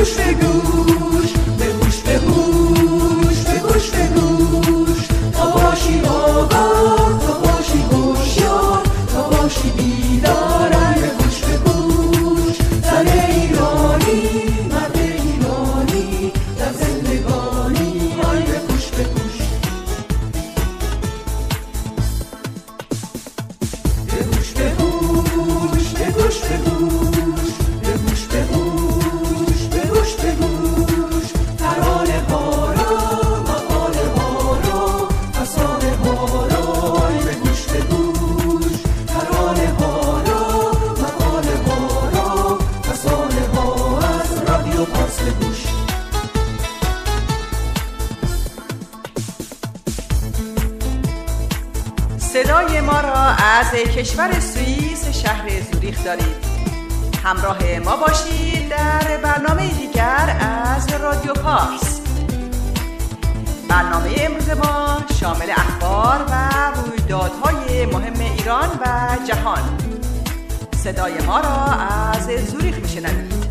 گوش به گوش، به گوش به گوش، به گوش به گوش، تا باشی آگاه، تا باشی هوشیار، تا باشی بیدار. به گوش به گوش، زن ایرانی، مرد ایرانی، در زندگانی. به گوش به گوش، به گوش به گوش، به گوش به گوش، به گوش به گوش، به گوش به گوش، ترانه ها را، مقاله ها را، فسانه ها را. به گوش به گوش، ترانه ها را، مقاله ها را، فسانه ها، از رادیو پارس به گوش. صدای ما را از کشور سوئیس شهر زوریخ دارید. همراه ما باشید در برنامه دیگر از رادیو پارس. برنامه امروز ما شامل اخبار و رویدادهای مهم ایران و جهان. صدای ما را از زوریخ میشنوید.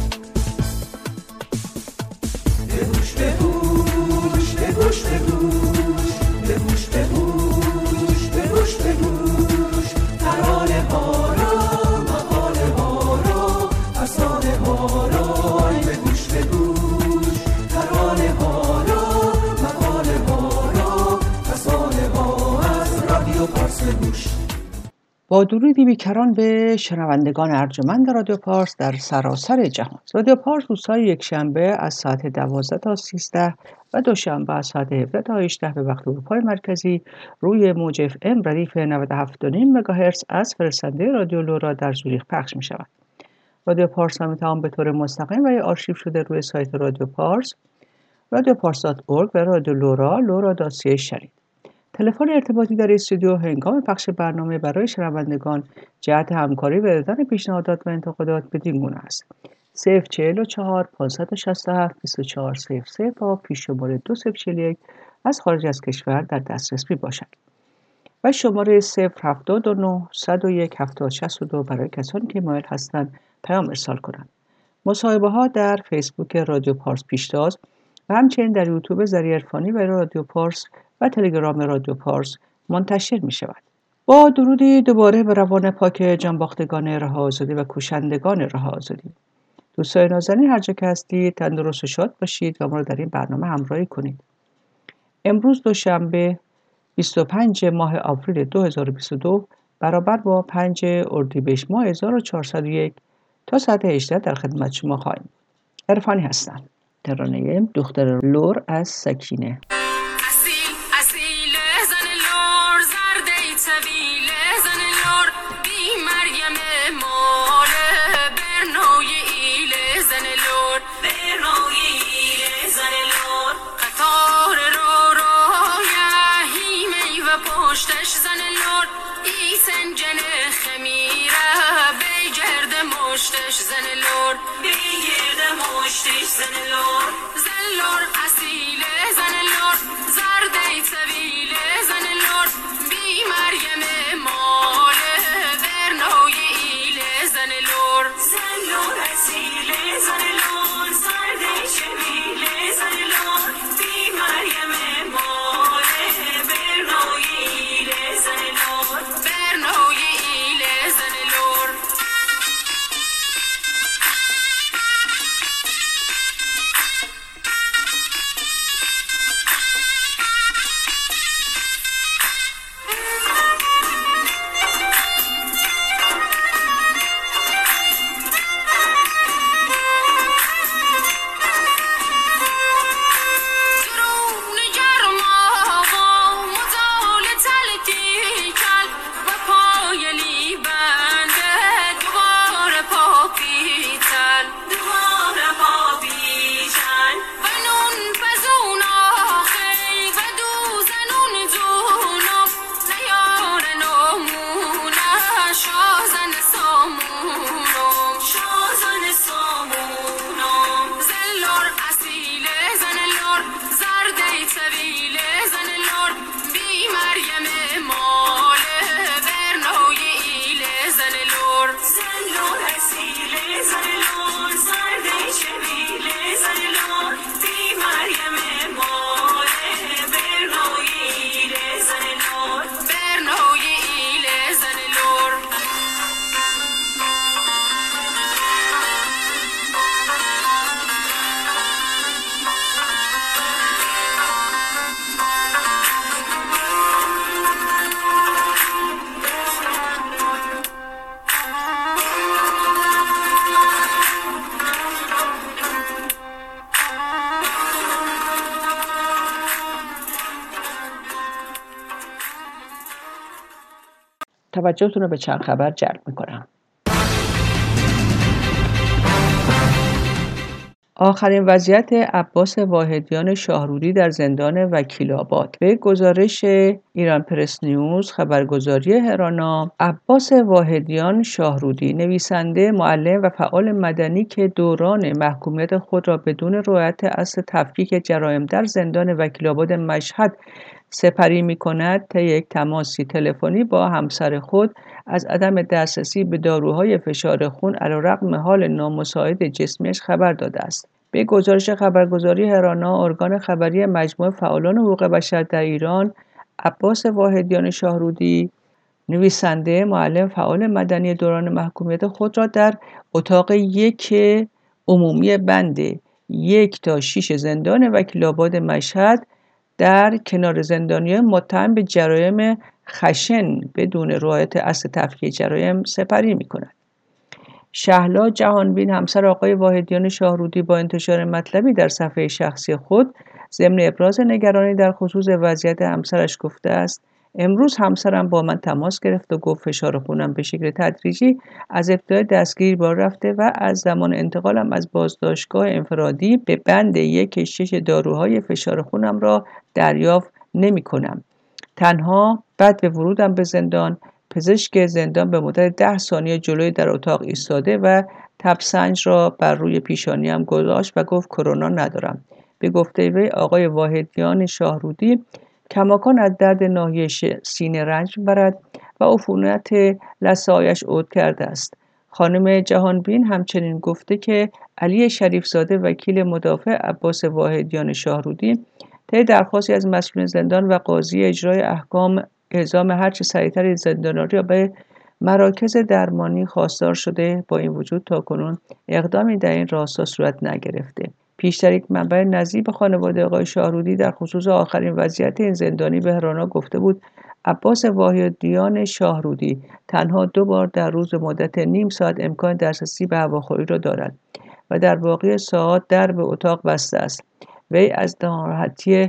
به گوش به گوش، به گوش به گوش، به گوش به گوش، به گوش به گوش، ترانه ها را، مقاله ها را، فسانه ها را. به گوش به گوش، ترانه ها را، مقاله ها را، فسانه ها، از رادیو پارس به گوش. با درودی بیکران به شنوندگان ارجمند رادیو پارس در سراسر جهان. رادیو پارس روزهای یکشنبه از ساعت 12 تا 13 و دوشنبه از ساعت 17 تا 18 به وقت اروپای مرکزی روی موج FM ردیف 97.5 مگاهرتز از فرستنده رادیو لورا در زوریخ پخش می شود. رادیو پارس هم میتوان به طور مستقیم و یا آرشیو شده روی سایت رادیو پارس، radiopars.org و رادیو لورا، lora.ch شنید. تلفن ارتباطی در استودیو هنگام پخش برنامه برای شنوندگان جهت همکاری و دادن پیشنهادات و انتقادات بدین گونه است: 044 567 2400 با پیش‌شماره 2041 از خارج از کشور در دسترس میباشد و شماره 079 101 7062 برای کسانی که مایل هستند پیام ارسال کنند. مصاحبه ها در فیسبوک رادیو پارس پیشتاز و همچنین در یوتیوب ذریع عرفانی برای رادیو پارس و تلگرام رادیو پارس منتشر می شود. با درودی دوباره به روان پاک جانباختگان رها آزادی و کوشندگان رها آزادی. دوستان نازنین هر جا که هستید تندرست و شاد باشید و ما را در این برنامه همراهی کنید. امروز دوشنبه 25 ماه آوریل 2022 برابر با 5 اردیبهشت ماه 1401 تا ساعت 18 در خدمت شما خواهیم. عرفانی هستم. ترانه دختر لور از سکینه. توجهتون رو به چند خبر جلب میکنم. آخرین وضعیت عباس واحدیان شاهرودی در زندان وکیل‌آباد. به گزارش ایران پرس نیوز خبرگزاری هرانا، عباس واحدیان شاهرودی نویسنده، معلم و فعال مدنی که دوران محکومیت خود را بدون رعایت اصل تفکیک جرایم در زندان وکیل‌آباد مشهد سپری می‌کند، طی یک تماسی تلفنی با همسر خود از عدم دسترسی به داروهای فشار خون علیرغم حال نامساعد جسمیش خبر داده است. به گزارش خبرگزاری هرانا، ارگان خبری مجموعه فعالان حقوق بشر در ایران، عباس واحدیان شاهرودی نویسنده، معلم، فعال مدنی دوران محکومیت خود را در اتاق یک عمومی بند 1 تا 6 زندان وکیل‌آباد مشهد در کنار زندانیان متهم به جرایم خشن بدون رعایت اصل تفکیک جرایم سپری می‌کند. شهلا جهانبین، همسر آقای واحدیان شاهرودی، با انتشار مطلبی در صفحه شخصی خود ضمن ابراز نگرانی در خصوص وضعیت همسرش گفته است: امروز همسرم با من تماس گرفت و گفت فشار خونم به شکل تدریجی از ابتدای دستگیری بالا رفته و از زمان انتقالم از بازداشتگاه انفرادی به بند 1-6 داروهای فشار خونم را دریافت نمی‌کنم. تنها بعد به ورودم به زندان، پزشک زندان به مدت 10 ثانیه جلوی در اتاق ایستاده و تبسنج را بر روی پیشانیم گذاشت و گفت کرونا ندارم. به گفته وی، آقای واحدیان شاهرودی کماکان از درد ناحیه سینه رنج می‌برد و عفونت لثه‌هایش عود کرده است. خانم جهانبین همچنین گفته که علی شریفزاده، وکیل مدافع عباس واحدیان شاهرودی، طی درخواستی از مسئولین زندان و قاضی اجرای احکام اعزام هرچه سریعتر زندانیان را به مراکز درمانی خواستار شده. با این وجود تاکنون اقدامی در این راستا صورت نگرفته. پیشتر یک منبع نزدیک به خانواده آقای شاهرودی در خصوص آخرین وضعیت این زندانی به هرانا گفته بود: عباس واحدیان شاهرودی تنها 2 بار در روز مدت نیم ساعت امکان دسترسی به هواخوری را دارد و در باقی ساعات درب اتاق بسته است. وی از ناراحتی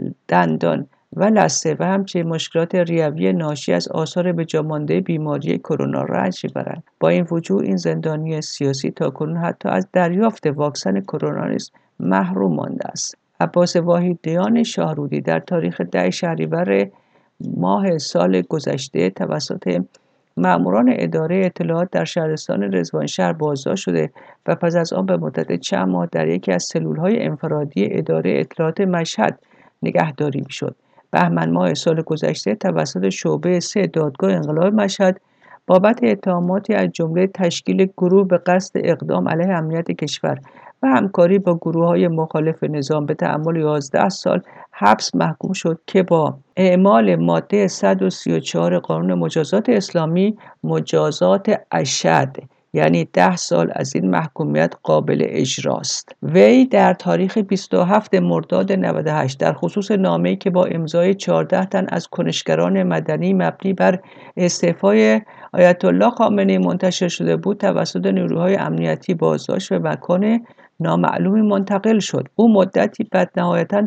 دندان و لثه و همچنین مشکلات ریوی ناشی از آثار بجامانده بیماری کرونا رنج می‌برد. با این وجود این زندانی سیاسی تاکنون حتی از دریافت واکسن کرونا نیز محروم مانده است. عباس واحدیان شاهرودی در تاریخ 10 شهریور ماه سال گذشته توسط ماموران اداره اطلاعات در شهرستان رضوانشهر بازداشت شده و پس از آن به مدت چند ماه در یکی از سلول‌های انفرادی اداره اطلاعات مشهد نگهداری می‌شد. بهمن ماه سال گذشته توسط شعبه 3 دادگاه انقلاب مشهد بابت اتهاماتی از جمله تشکیل گروه به قصد اقدام علیه امنیت کشور و همکاری با گروه‌های مخالف نظام به تأمل 11 سال حبس محکوم شد که با اعمال ماده 134 قانون مجازات اسلامی مجازات اشد، یعنی 10 سال از این محکومیت قابل اجراست. وی در تاریخ 27 مرداد 98 در خصوص نامه‌ای که با امضای 14 تن از کنشگران مدنی مبنی بر استعفای آیت الله خامنه‌ای منتشر شده بود توسط نیروهای امنیتی بازداشت و مکان نامعلومی منتقل شد. او مدتی بعد نهایتاً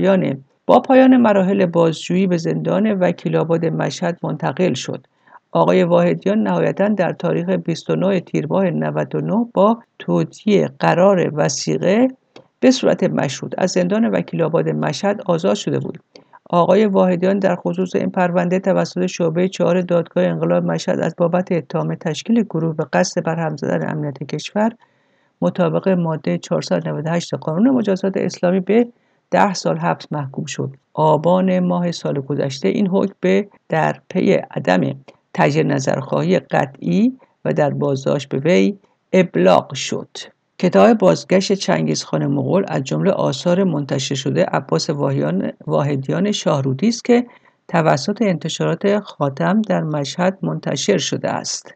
با پایان مراحل بازجویی به زندان وکیل‌آباد مشهد منتقل شد. آقای واحدیان نهایتاً در تاریخ 29 تیر ماه 99 با تودیع قرار وثیقه به صورت مشروط از زندان وکیل‌آباد مشهد آزاد شده بود. آقای واحدیان در خصوص این پرونده توسط شعبه 4 دادگاه انقلاب مشهد از بابت اتهام تشکیل گروه به قصد برهم زدن امنیت کشور مطابق ماده 498 قانون مجازات اسلامی به 10 سال حبس محکوم شد. آبان ماه سال گذشته این حکم در پی عدم تجدید نظرخواهی قطعی و در بازداشت به وی ابلاغ شد. کتاب بازگشت چنگیزخان مغول از جمله آثار منتشر شده عباس واحدیان شاهرودی است که توسط انتشارات خاتم در مشهد منتشر شده است.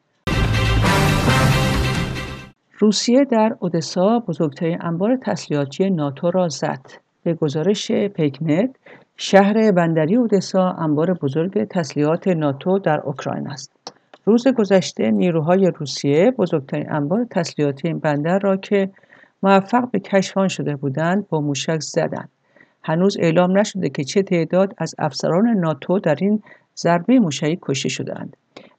روسیه در اودسا بزرگترین انبار تسلیحاتی ناتو را زد. به گزارش پیکنت، شهر بندری اودسا انبار بزرگ تسلیحات ناتو در اوکراین است. روز گذشته نیروهای روسیه بزرگترین انبار تسلیحاتی این بندر را که موفق به کشف آن شده بودند با موشک زدند. هنوز اعلام نشده که چه تعداد از افسران ناتو در این ضربه موشکی کشته شدند.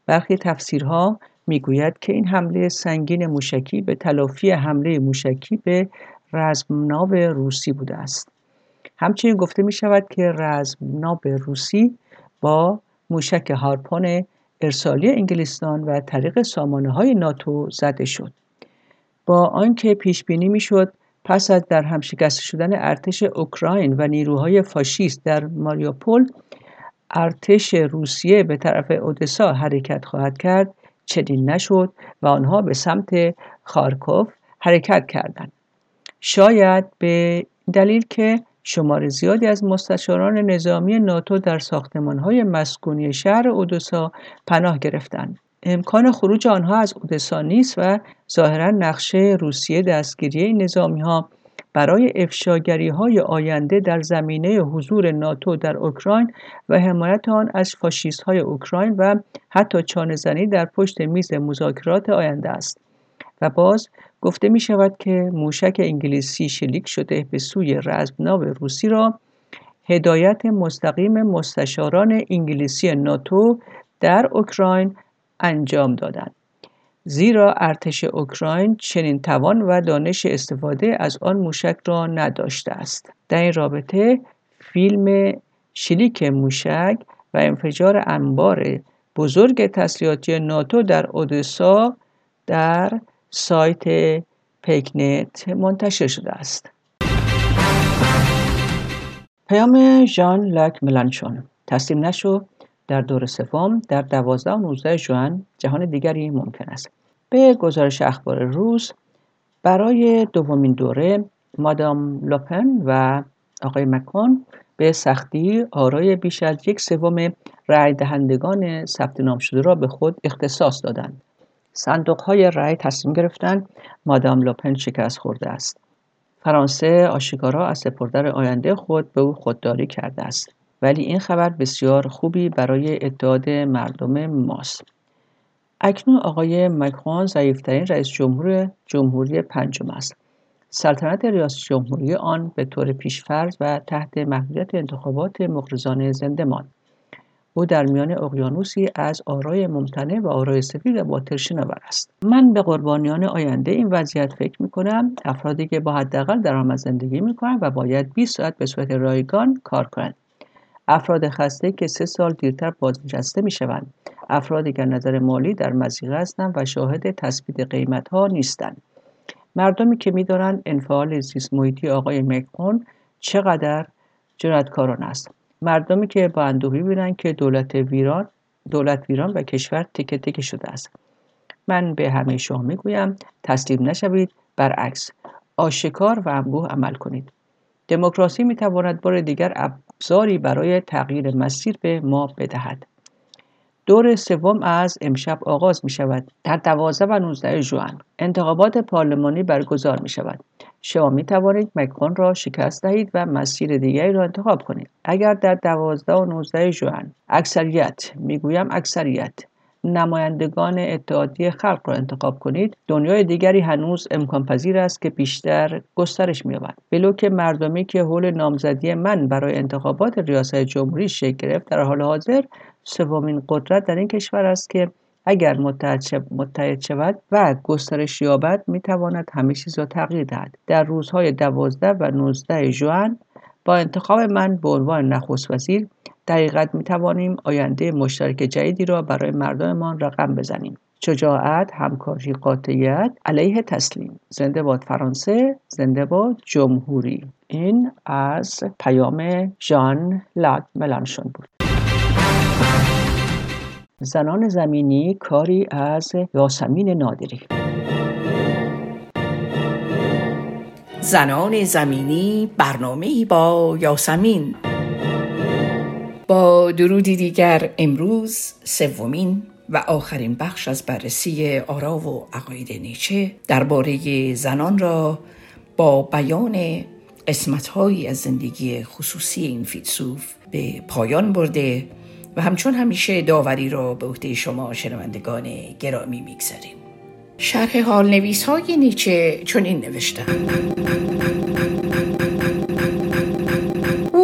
برخی تفسیرها میگوید که این حمله سنگین موشکی به تلافی حمله موشکی به رزمناو روسی بوده است. همچنین گفته می شود که رزمناو روسی با موشک هارپون ارسالی انگلستان و طریق سامانه‌های ناتو زده شد. با آنکه پیش بینی میشد پس از در هم شکسته شدن ارتش اوکراین و نیروهای فاشیست در ماریوپول ارتش روسیه به طرف اودسا حرکت خواهد کرد، چنین نشد و آنها به سمت خارکوف حرکت کردند. شاید به دلیل که شمار زیادی از مستشاران نظامی ناتو در ساختمان‌های مسکونی شهر اودسا پناه گرفتند. امکان خروج آنها از اودسا نیست و ظاهراً نقشه روسیه دستگیری این نظامی‌ها برای افشاگری‌های آینده در زمینه حضور ناتو در اوکراین و حمایت آن از فاشیست‌های اوکراین و حتی چانه‌زنی در پشت میز مذاکرات آینده است. و باز گفته می شود که موشک انگلیسی شلیک شده به سوی رزمناو روسی را هدایت مستقیم مستشاران انگلیسی ناتو در اوکراین انجام دادند، زیرا ارتش اوکراین چنین توان و دانش استفاده از آن موشک را نداشته است. در این رابطه فیلم شلیک موشک و انفجار انبار بزرگ تسلیحاتی ناتو در اودسا در سایت پیکنت منتشر شده است. پیام ژان لاک ملانشون: تسلیم نشو، در دور سوم در 12 و 19 ژوئن جهان دیگری ممکن است. به گزارش اخبار روز، برای دومین دوره مادام لوپن و آقای مکرون به سختی آرای بیش از 1/3 رای دهندگان ثبت نام شده را به خود اختصاص دادند. صندوق‌های رای تصمیم گرفتند مادام لوپن شکست خورده است. فرانسه آشکارا از سپردن آینده خود به او خودداری کرده است. ولی این خبر بسیار خوبی برای اتحاد مردم ماست. اکنون آقای مکرون ضعیف‌ترین رئیس جمهوری پنجم است. سلطنت ریاست جمهوری آن به طور پیش‌فرض و تحت محدودیت انتخابات مغرضانه زنده ماند. او در میان اقیانوسی از آرای ممتنع و آرای سفید و باطل شناور است. من به قربانیان آینده این وضعیت فکر می‌کنم، افرادی که با حداقل درآمد زندگی می‌کنند و باید 20 ساعت به صورت رایگان کار کنند. افراد خسته که 3 سال دیرتر بازنشسته می‌شوند. افرادی که نظر مالی در مضیقه هستند و شاهد تثبیت قیمت‌ها نیستند. مردمی که می‌دانند انفعال زیست محیطی آقای مکرون چقدر جنایتکارانه است. مردمی که با اندوه می‌بینند که دولت ویران و کشور تکه تکه شده است. من به همه شما میگویم تسلیم نشوید، برعکس آشکار و انبوه عمل کنید. دموکراسی میتواند بار دیگر ابزاری برای تغییر مسیر به ما بدهد. دور سوم از امشب آغاز می شود. در 12 و 19 ژوئن انتخابات پارلمانی برگزار می شود. شما می توانید مکرون را شکست دهید و مسیر دیگری را انتخاب کنید. اگر در 12 و 19 ژوئن اکثریت نمایندگان اتحادیه خلق را انتخاب کنید، دنیای دیگری هنوز امکان پذیر است که بیشتر گسترش می‌یابد. بلو که مردمی که حول نامزدی من برای انتخابات ریاست جمهوری شکل گرفت در حال حاضر سومین قدرت در این کشور است که اگر متحد شود و گسترش یابد می‌تواند همه چیز را تغییر دهد. در روزهای 12 و 19 ژوئن با انتخاب من به عنوان نخست وزیر در حقیقت می‌توانیم آینده مشترک جدیدی را برای مردممان رقم بزنیم. شجاعت، همکاری، قاطعیت علیه تسلیم. زنده باد فرانسه، زنده باد جمهوری. این از پیام ژان لاک ملانشون بود. زنان زمینی، کاری از یاسمین نادری. زنان زمینی، برنامه‌ای با یاسمین. با درودی دیگر امروز سومین و آخرین بخش از بررسی آرا و عقاید نیچه درباره زنان را با بیان قسمت‌هایی از زندگی خصوصی این فیلسوف به پایان برده و همچون همیشه داوری را به عهده شما شنوندگان گرامی می‌گذاریم. شرح حال نویس‌های نیچه چنین نوشتند: او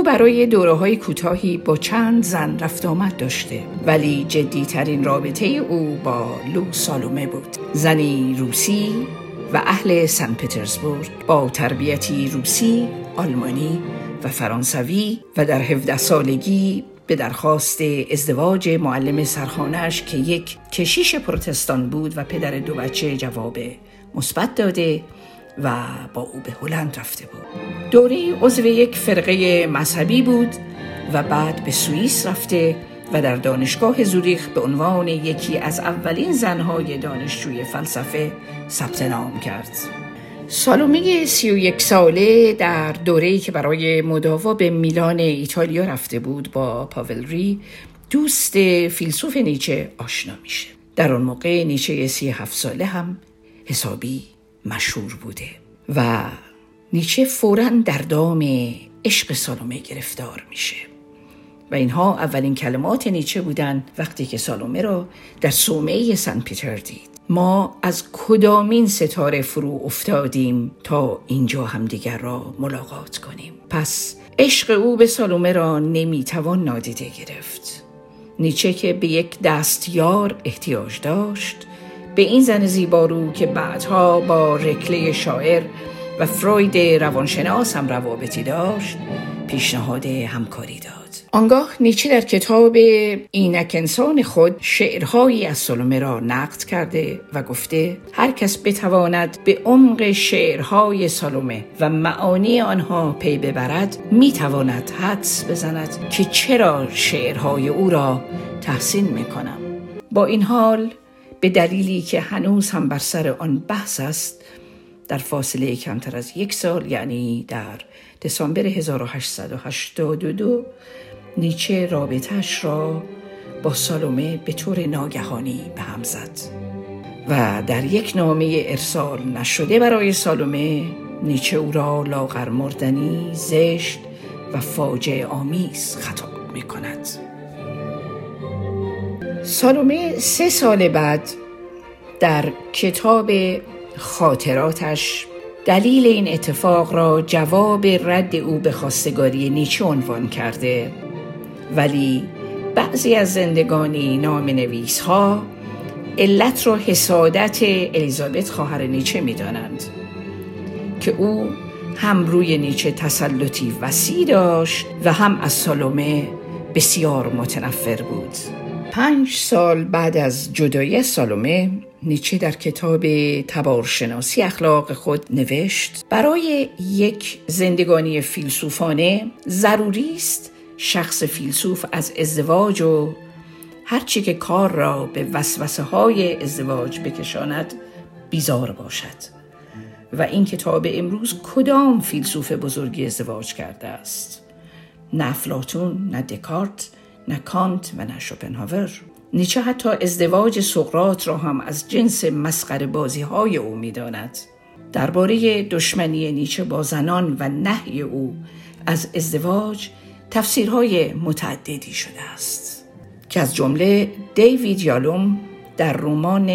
برای دوره‌های کوتاهی با چند زن رفت آمد داشته، ولی جدی‌ترین رابطه او با لو سالومه بود، زنی روسی و اهل سن پترزبورگ با تربیتی روسی، آلمانی و فرانسوی، و در 17 سالگی به درخواست ازدواج معلم سرخانه‌اش که یک کشیش پروتستان بود و پدر 2 بچه جواب مثبت داده و با او به هلند رفته بود. دوری عضو یک فرقه مذهبی بود و بعد به سوئیس رفته و در دانشگاه زوریخ به عنوان یکی از اولین زنهای دانشجوی فلسفه ثبت نام کرد. سالومه 31 ساله در دوره‌ای که برای مداوا به میلان ایتالیا رفته بود با پاول دوست فیلسوف نیچه آشنا میشه. در اون موقع نیچه 37 ساله هم حسابی مشهور بوده و نیچه فوراً در دام عشق سالومه گرفتار میشه و اینها اولین کلمات نیچه بودن وقتی که سالومه را در صومعه سن پیتر دید. ما از کدامین ستاره فرو افتادیم تا اینجا همدیگر را ملاقات کنیم. پس عشق او به سالومه را نمیتوان نادیده گرفت. نیچه که به یک دستیار احتیاج داشت، به این زن زیبارو که بعدها با رکله شاعر و فروید روانشناس هم روابطی داشت، پیشنهاد همکاری داد. آنگاه نیچه در کتاب اینک انسان خود شعرهایی از سالومه را نقد کرده و گفته هر کس بتواند به عمق شعرهای سالومه و معانی آنها پی ببرد میتواند حدس بزند که چرا شعرهای او را تحسین میکنم. با این حال به دلیلی که هنوز هم بر سر آن بحث است، در فاصله کمتر از 1 سال، یعنی در دسامبر 1882، نیچه رابطه‌اش را با سالومه به طور ناگهانی به هم زد و در یک نامه ارسال نشده برای سالومه، نیچه او را لاغرمردنی، زشت و فاجعه آمیز خطاب می کند. سالومه 3 سال بعد در کتاب خاطراتش دلیل این اتفاق را جواب رد او به خواستگاری نیچه عنوان کرده، ولی بعضی از زندگانی نامه‌نویس ها علت را حسادت الیزابت خواهر نیچه می دانند که او هم روی نیچه تسلطی وسیع داشت و هم از سالومه بسیار متنفر بود. 5 سال بعد از جدایی سالومه، نیچه در کتاب تبارشناسی اخلاق خود نوشت برای یک زندگانی فیلسوفانه ضروری است شخص فیلسوف از ازدواج و هرچی که کار را به وسوسه های ازدواج بکشاند بیزار باشد. و این کتاب امروز کدام فیلسوف بزرگی ازدواج کرده است؟ نه افلاطون، نه دکارت، نه کانت و نه شوپنهاور. نیچه حتی ازدواج سقراط را هم از جنس مسخره بازی های او می داند. درباره دشمنی نیچه با زنان و نهی او از ازدواج تفسیرهای متعددی شده است که از جمله دیوید یالوم در رمان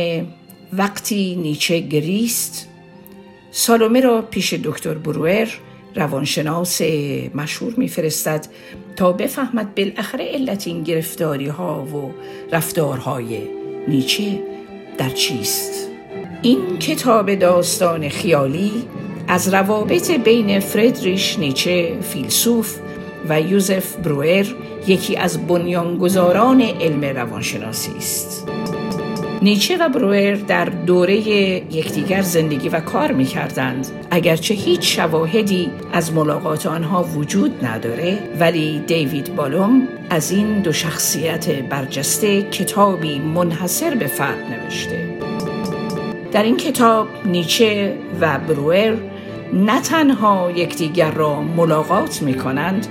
وقتی نیچه گریست سالومه را پیش دکتر بروئر روانشناس مشهور میفرستد تا بفهمد بالاخره علت این گرفتاری ها و رفتارهای نیچه در چیست. این کتاب داستان خیالی از روابط بین فریدریش نیچه فیلسوف و یوزف بروئر یکی از بنیانگذاران علم روانشناسی است. نیچه و بروئر در دوره یکدیگر زندگی و کار می‌کردند. اگرچه هیچ شواهدی از ملاقات آنها وجود نداره، ولی دیوید بالوم از این 2 شخصیت برجسته کتابی منحصر به فرد نوشته. در این کتاب نیچه و بروئر نه تنها یکدیگر را ملاقات می‌کنند،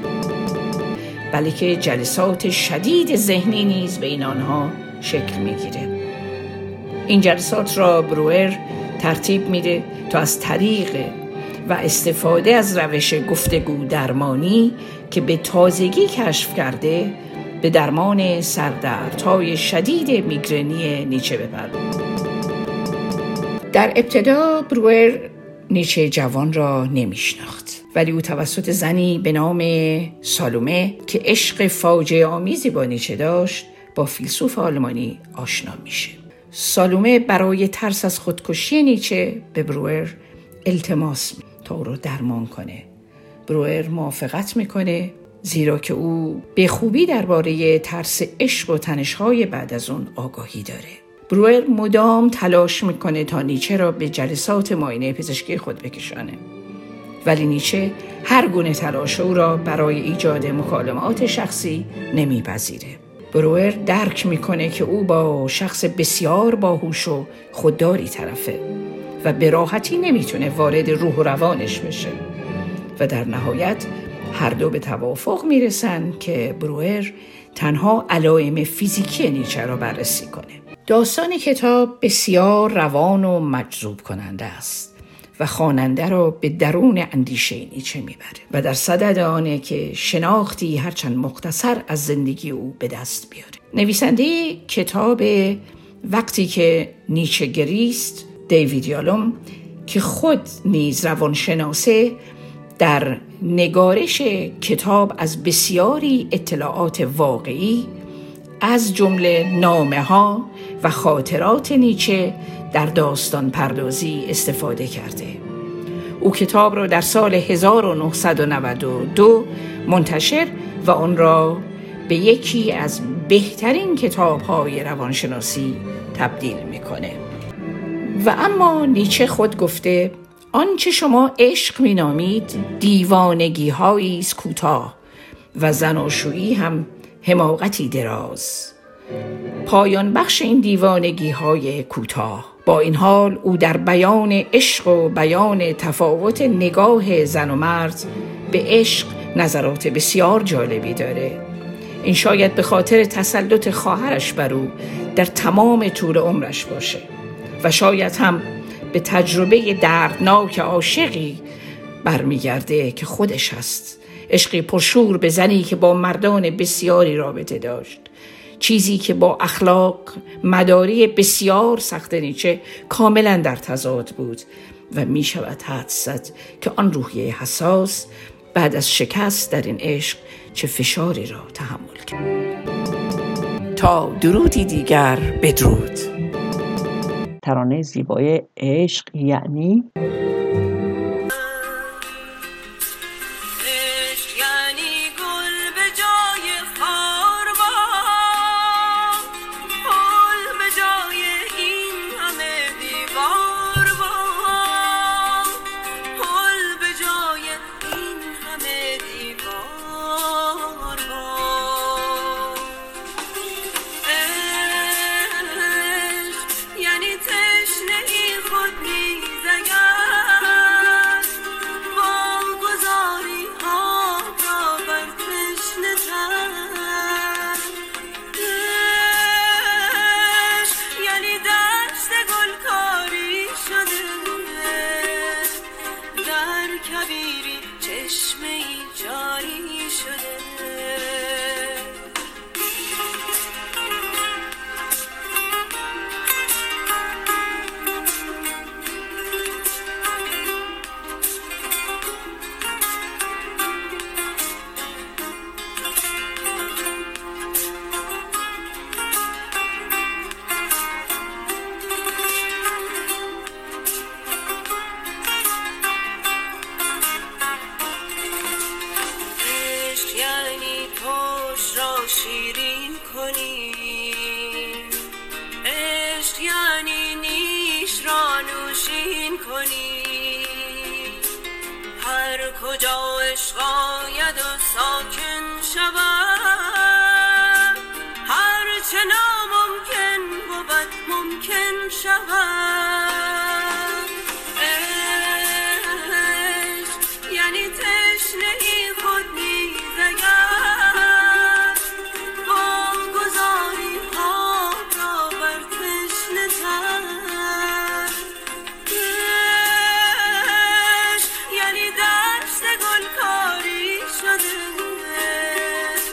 بلکه جلسات شدید ذهنی نیز بین آنها شکل می‌گیره. این جلسات را بروئر ترتیب میده تا از طریق و استفاده از روش گفتگو درمانی که به تازگی کشف کرده به درمان سردردهای شدید میگرنی نیچه بپردازد. در ابتدا بروئر نیچه جوان را نمیشناخت، ولی او توسط زنی به نام سالومه که عشق فاجعه آمیزی با نیچه داشت با فیلسوف آلمانی آشنا میشه. سالومه برای ترس از خودکشی نیچه به بروئر التماس تا او رو درمان کنه. بروئر موافقت میکنه، زیرا که او به خوبی درباره ترس عشق و تنش‌های بعد از اون آگاهی داره. بروئر مدام تلاش میکنه تا نیچه را به جلسات معاینه پزشکی خود بکشانه، ولی نیچه هر گونه تلاش او را برای ایجاد مکالمات شخصی نمیپذیره. بروئر درک میکنه که او با شخص بسیار باهوش و خودداری طرفه و به راحتی نمیتونه وارد روح و روانش بشه و در نهایت هر دو به توافق میرسن که بروئر تنها علائم فیزیکی نیچه را بررسی کنه. داستان کتاب بسیار روان و مجذوب کننده است و خواننده را به درون اندیشه نیچه میبره و در صدد آنه که شناختی هرچند مختصر از زندگی او به دست بیاره. نویسنده کتاب وقتی که نیچه گریست، دیوید یالوم، که خود نیز روانشناسه، در نگارش کتاب از بسیاری اطلاعات واقعی از جمله نامه‌ها و خاطرات نیچه در داستان پردازی استفاده کرده. او کتاب را در سال 1992 منتشر و آن را به یکی از بهترین کتاب‌های روانشناسی تبدیل می‌کنه. و اما نیچه خود گفته آنچه شما عشق می‌نامید دیوانگی‌هایی است کوتاه و زناشویی هم حماقتی دراز. پایان بخش این دیوانگی‌های کوتاه. با این حال او در بیان عشق و بیان تفاوت نگاه زن و مرد به عشق نظرات بسیار جالبی داره. این شاید به خاطر تسلط خواهرش بر او در تمام طول عمرش باشه و شاید هم به تجربه دردناک عاشقی برمیگرده که خودش هست. عشقی پرشور به زنی که با مردان بسیاری رابطه داشت، چیزی که با اخلاق مداری بسیار سخت نیچه کاملا در تضاد بود و می شود حدس زد که آن روحیه حساس بعد از شکست در این عشق چه فشاری را تحمل کرد. تا درودی دیگر بدرود. ترانه زیبای عشق یعنی شیرین کنی، عشق یعنی نیش را نوشین کنی، هر کجا عشق آید و ساکن شود، هر چه ناممکن بود ممکن شود. عشق یعنی تشنه‌ای خود نیز اگر واگذاری آب را بر تشنه تر. عشق یعنی دشت گلکاری شده،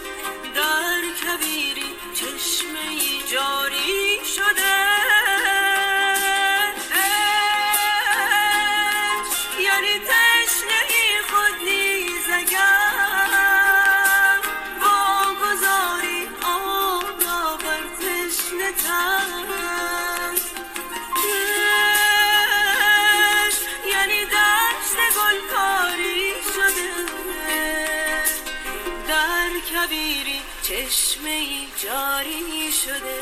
کویری چشمه جاری شده.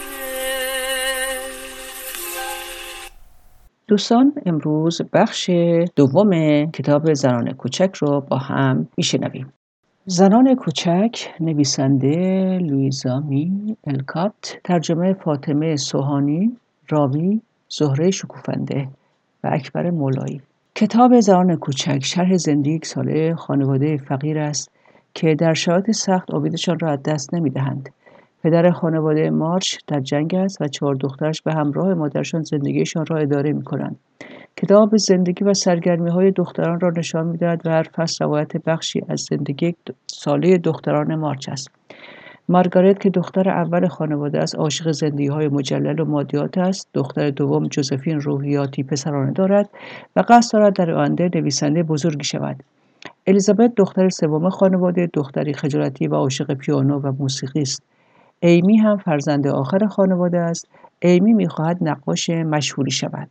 دوستان، امروز بخش دوم کتاب زنان کوچک رو با هم میشنویم. زنان کوچک، نویسنده لویزا می الکات، ترجمه فاطمه سوهانی، راوی زهره شکوفنده و اکبر مولایی. کتاب زنان کوچک شرح زندگی یک ساله خانواده فقیر است که در شرایط سخت امیدشان را از دست نمی‌دهند. پدر خانواده مارچ در جنگ است و 4 دخترش به همراه مادرشان زندگیشان را اداره می‌کنند. کتاب زندگی و سرگرمی‌های دختران را نشان می‌دهد و هر فصل روایت بخشی از زندگی ساله دختران مارچ است. مارگارت که دختر اول خانواده است، عاشق زندگی‌های مجلل و مادیات است. دختر دوم جوزفین روحیاتی پسرانه دارد و قصد دارد در آینده نویسنده بزرگی شود. الیزابت دختر سوم خانواده، دختری خجالتی و عاشق پیانو و موسیقی است. ایمی هم فرزند آخر خانواده است. ایمی می‌خواهد نقاش مشهوری شود.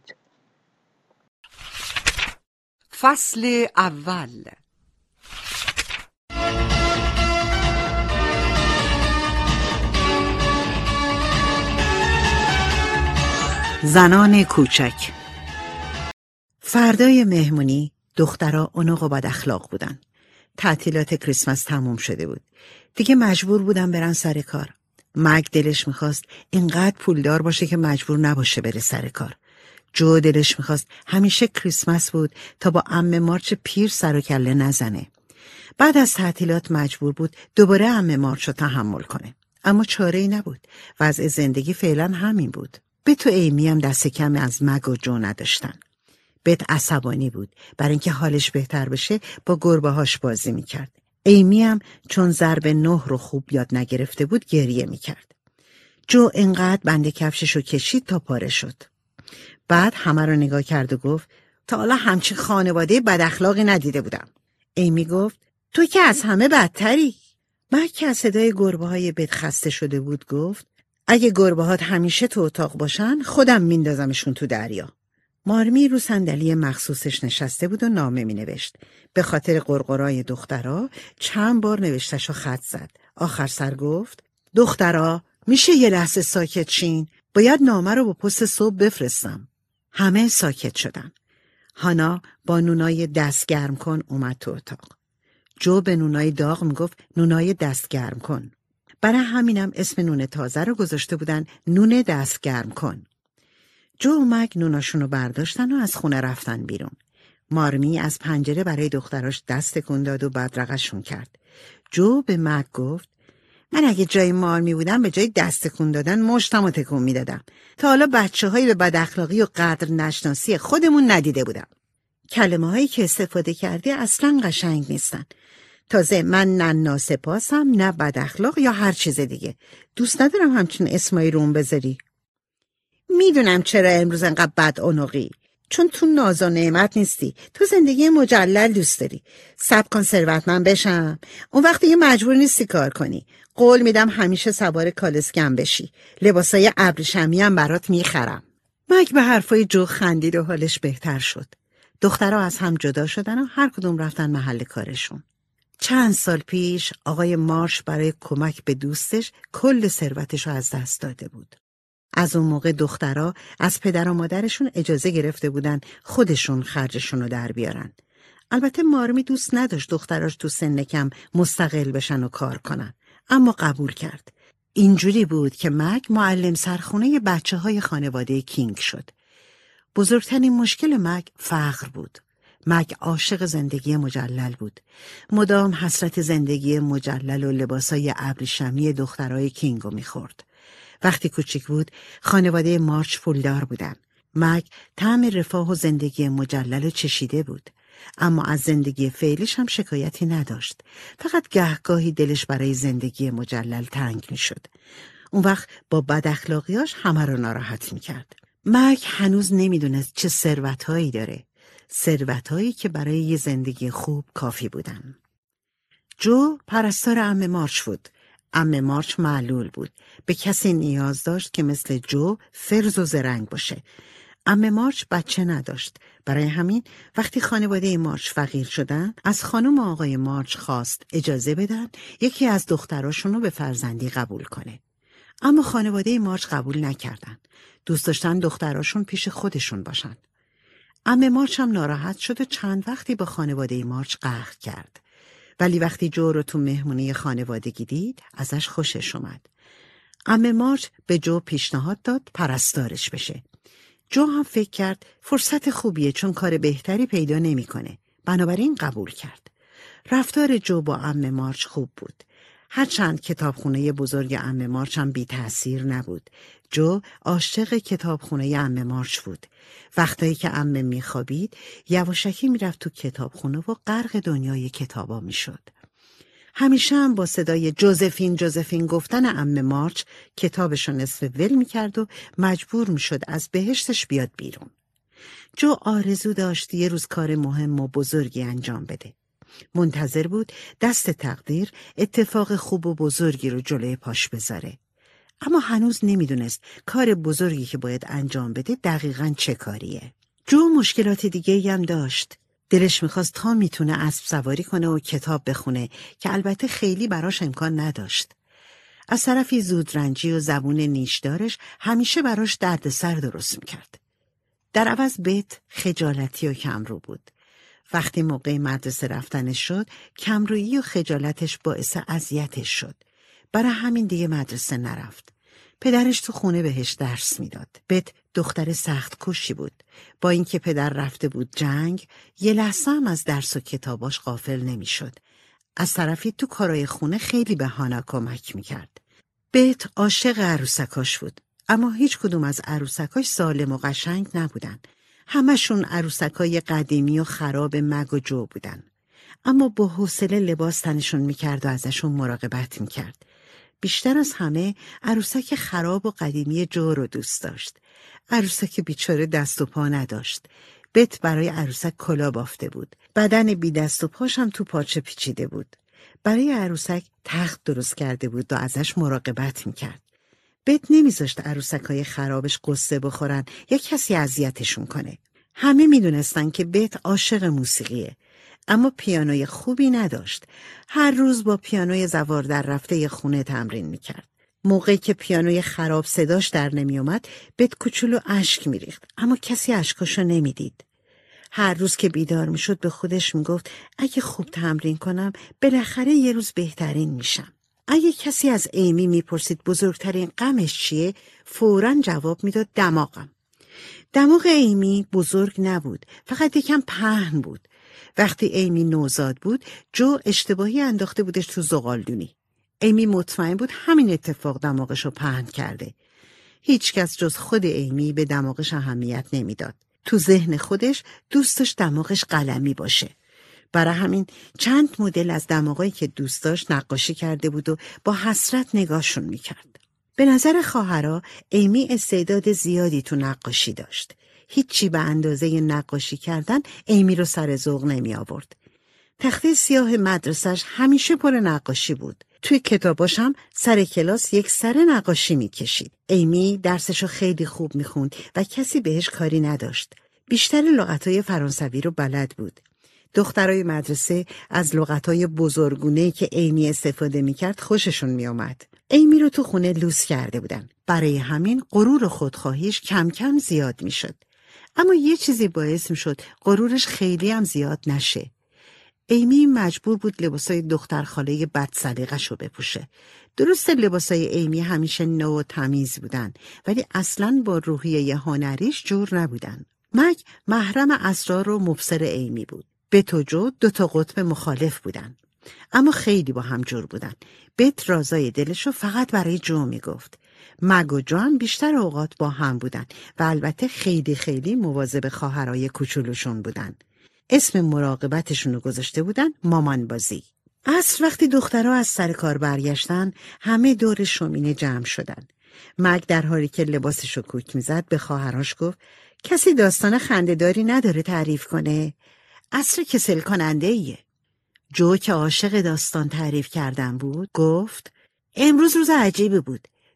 فصل اول. زنان کوچک. فردای مهمونی دخترها اونق و بد اخلاق بودن. تعطیلات کریسمس تموم شده بود. دیگه مجبور بودن برن سر کار. مگ دلش میخواست اینقدر پولدار باشه که مجبور نباشه بره سر کار. جو دلش میخواست همیشه کریسمس بود تا با عمه مارچ پیر سر و کله نزنه. بعد از تعطیلات مجبور بود دوباره عمه مارچ رو تحمل کنه. اما چاره‌ای نبود. وضع زندگی فعلا همین بود. بت و ایمی هم دست کمی از مگ و جو نداشتن. بت عصبانی بود. برای اینکه حالش بهتر بشه با گربه هاش بازی میکرد. ایمی هم چون ضرب 9 رو خوب یاد نگرفته بود گریه میکرد. جو انقدر بند کفشش رو کشید تا پاره شد. بعد همه رو نگاه کرد و گفت تا حالا همچین خانواده بد اخلاقی ندیده بودم. ایمی گفت تو که از همه بدتری. مگ که از صدای گربه های بت خسته شده بود گفت اگه گربه هات همیشه تو اتاق باشن خودم میندازمشون تو دریا. مارمی رو صندلی مخصوصش نشسته بود و نامه می نوشت. به خاطر قرقرای دخترها چند بار نوشتشو خط زد. آخر سر گفت دخترها میشه یه لحظه ساکت شین؟ باید نامه رو با پست صبح بفرستم. همه ساکت شدن. هانا با نونای دست گرم کن اومد تو اتاق. جو به نونای داغ میگفت نونای دست گرم کن. برای همینم اسم نون تازه رو گذاشته بودن نون دست گرم کن. جو و مگ نوناشونو برداشتن و از خونه رفتن بیرون. مارمی از پنجره برای دختراش دست تکون داد و بدرقشون کرد. جو به مگ گفت من اگه جای مارمی بودم به جای دست تکون دادن مشتمو تکون میدادم. تا حالا بچه‌هایی به بد اخلاقی و قدر نشناسی خودمون ندیده بودم. کلمه‌هایی که استفاده کردی اصلاً قشنگ نیستن. تازه من نه ناسپاسم نه بد اخلاق یا هر چیز دیگه. دوست ندارم همچین اسمایی روم بذاری. میدونم چرا امروز انقدر بد عنقی. چون تو ناز و نعمت نیستی. تو زندگی مجلل دوست داری. صبر کن ثروتمند بشم. اون وقت دیگه مجبور نیستی کار کنی. قول میدم همیشه سوار کالسکم بشی. لباسای ابریشمی هم برات میخرم. مگ به حرفای جو خندید و حالش بهتر شد. دخترها از هم جدا شدن و هر کدوم رفتن محل کارشون. چند سال پیش آقای مارش برای کمک به دوستش کل ثروتش رو از دست داده بود. از اون موقع دخترها از پدر و مادرشون اجازه گرفته بودن خودشون خرجشون رو در بیارن. البته مارمی دوست نداشت دختراش تو سن کم مستقل بشن و کار کنن، اما قبول کرد. اینجوری بود که مگ معلم سرخونه بچه‌های خانواده کینگ شد. بزرگترین مشکل مگ فقر بود. مگ عاشق زندگی مجلل بود. مدام حسرت زندگی مجلل و لباسای ابریشمی دخترای کینگو میخورد. وقتی کوچیک بود خانواده مارچ پولدار بودن. مگ طعم رفاه و زندگی مجلل چشیده بود. اما از زندگی فعلیش هم شکایتی نداشت. فقط گهگاهی دلش برای زندگی مجلل تنگ میشد. اون وقت با بد اخلاقیاش همه رو ناراحت میکرد. مگ هنوز نمیدونست چه ثروتایی داره. ثروتایی که برای یه زندگی خوب کافی بودن. جو پرستار عمه مارچ بود. عمه مارچ معلول بود. به کسی نیاز داشت که مثل جو فرز و زرنگ باشه. عمه مارچ بچه نداشت. برای همین وقتی خانواده مارچ فقیر شدن، از خانم و آقای مارچ خواست اجازه بدن یکی از دختراشون رو به فرزندی قبول کنه. اما خانواده مارچ قبول نکردن. دوست داشتن دختراشون پیش خودشون باشن. عمه مارچ هم ناراحت شد و چند وقتی با خانواده مارچ قهر کرد. ولی وقتی جو رو تو مهمونی خانوادگی دید، ازش خوشش اومد. عمه مارچ به جو پیشنهاد داد پرستارش بشه. جو هم فکر کرد فرصت خوبیه چون کار بهتری پیدا نمی‌کنه. بنابراین قبول کرد. رفتار جو با عمه مارچ خوب بود. هرچند کتابخونه بزرگ عمه مارچ هم بی تأثیر نبود. جو عاشق کتابخونه عمه مارچ بود. وقتایی که عمه میخوابید یواشکی میرفت تو کتابخونه و غرق دنیای کتابا میشد. همیشه هم با صدای جوزفین گفتن عمه مارچ کتابشو نصف ول میکرد و مجبور میشد از بهشتش بیاد بیرون. جو آرزو داشت یه روز کار مهم و بزرگی انجام بده. منتظر بود دست تقدیر اتفاق خوب و بزرگی رو جلوی پاش بذاره. اما هنوز نمیدونست کار بزرگی که باید انجام بده دقیقاً چه کاریه. جو مشکلات دیگه‌ای هم داشت. دلش میخواست تا میتونه اسب سواری کنه و کتاب بخونه که البته خیلی براش امکان نداشت. از طرفی زودرنجی و زبون نیشدارش همیشه براش دردسر درست میکرد. در عوض بت خجالتی و کمرو بود. وقتی موقع مدرسه رفتنش شد، کمرویی و خجالتش باعث اذیتش شد. برای همین دیگه مدرسه نرفت. پدرش تو خونه بهش درس میداد. بت دختر سخت کوشی بود. با اینکه پدر رفته بود جنگ، یه لحظه هم از درس و کتاباش غافل نمیشد. از طرفی تو کارای خونه خیلی به هانا کمک میکرد. بت عاشق عروسکاش بود. اما هیچ کدوم از عروسکاش سالم و قشنگ نبودن. همشون عروسکای قدیمی و خراب مگ و جو بودن. اما با حوصله لباس تنشون میکرد و ازشون مراقبت میکرد. بیشتر از همه عروسک خراب و قدیمی جو رو دوست داشت. عروسک بیچاره دست و پا نداشت. بت برای عروسک کلاه بافته بود. بدن بی دست و پاش هم تو پارچه پیچیده بود. برای عروسک تخت درست کرده بود و ازش مراقبت میکرد. بت نمیذاشت عروسکای خرابش قصه بخورن یا کسی اذیتشون کنه. همه میدونستن که بت عاشق موسیقیه، اما پیانوی خوبی نداشت. هر روز با پیانوی زوار در رفته خونه تمرین میکرد. موقعی که پیانوی خراب صداش در نمی اومد، بت کوچولو اشک میریخت، اما کسی اشکاشو نمیدید. هر روز که بیدار میشد به خودش میگفت اگه خوب تمرین کنم بالاخره یه روز بهترین میشم. اگه کسی از ایمی میپرسید بزرگترین غمش چیه، فوراً جواب میداد دماغم. دماغ ایمی بزرگ نبود، فقط یکم پهن بود. وقتی ایمی نوزاد بود، جو اشتباهی انداخته بودش تو زغالدونی. ایمی مطمئن بود همین اتفاق دماغشو پهن کرده. هیچ کس جز خود ایمی به دماغش اهمیت نمیداد. تو ذهن خودش دوست داشت دماغش قلمی باشه. برای همین چند مدل از دماغایی که دوست داشت نقاشی کرده بود و با حسرت نگاهشون میکرد. به نظر خواهرها ایمی استعداد زیادی تو نقاشی داشت. هیچی به اندازه نقاشی کردن ایمی رو سر ذوق نمی آورد. تخته سیاه مدرسش همیشه پر نقاشی بود. توی کتاباش هم سر کلاس یک سر نقاشی میکشید. ایمی درسشو خیلی خوب میخوند و کسی بهش کاری نداشت. بیشتر لغتهای فرانسوی رو بلد بود. دخترای مدرسه از لغتهای بزرگونه‌ای که ایمی استفاده میکرد خوششون میامد. ایمی رو تو خونه لوس کرده بودن. برای همین غرور و خودخواهیش کم کم زیاد میشد. اما یه چیزی باعث میشد غرورش خیلی هم زیاد نشه. ایمی مجبور بود لباسای دختر خاله بد سلیقه‌شو بپوشه. درسته لباسای ایمی همیشه نو و تمیز بودن، ولی اصلاً با روحیه هنریش جور نبودن. مگ محرم اسرار و مبصر ایمی بود. بت و جو دو تا قطب مخالف بودن، اما خیلی با هم جور بودن. بت رازای دلشو فقط برای جو میگفت. مگ و جو هم بیشتر اوقات با هم بودن و البته خیلی مواظب خواهرای کوچولوشون بودن. اسم مراقبتشون رو گذاشته بودن مامان بازی. عصر وقتی دخترها از سر کار برگشتن، همه دور شومینه جمع شدن. مگ در حالی که لباسشو کوک میزد به خواهرهاش گفت کسی داستان خنده‌داری نداره تعریف کنه؟ عصر کسل کننده ایه. جو که عاشق داستان تعریف کردن بود گفت امروز روز عجیبی بود.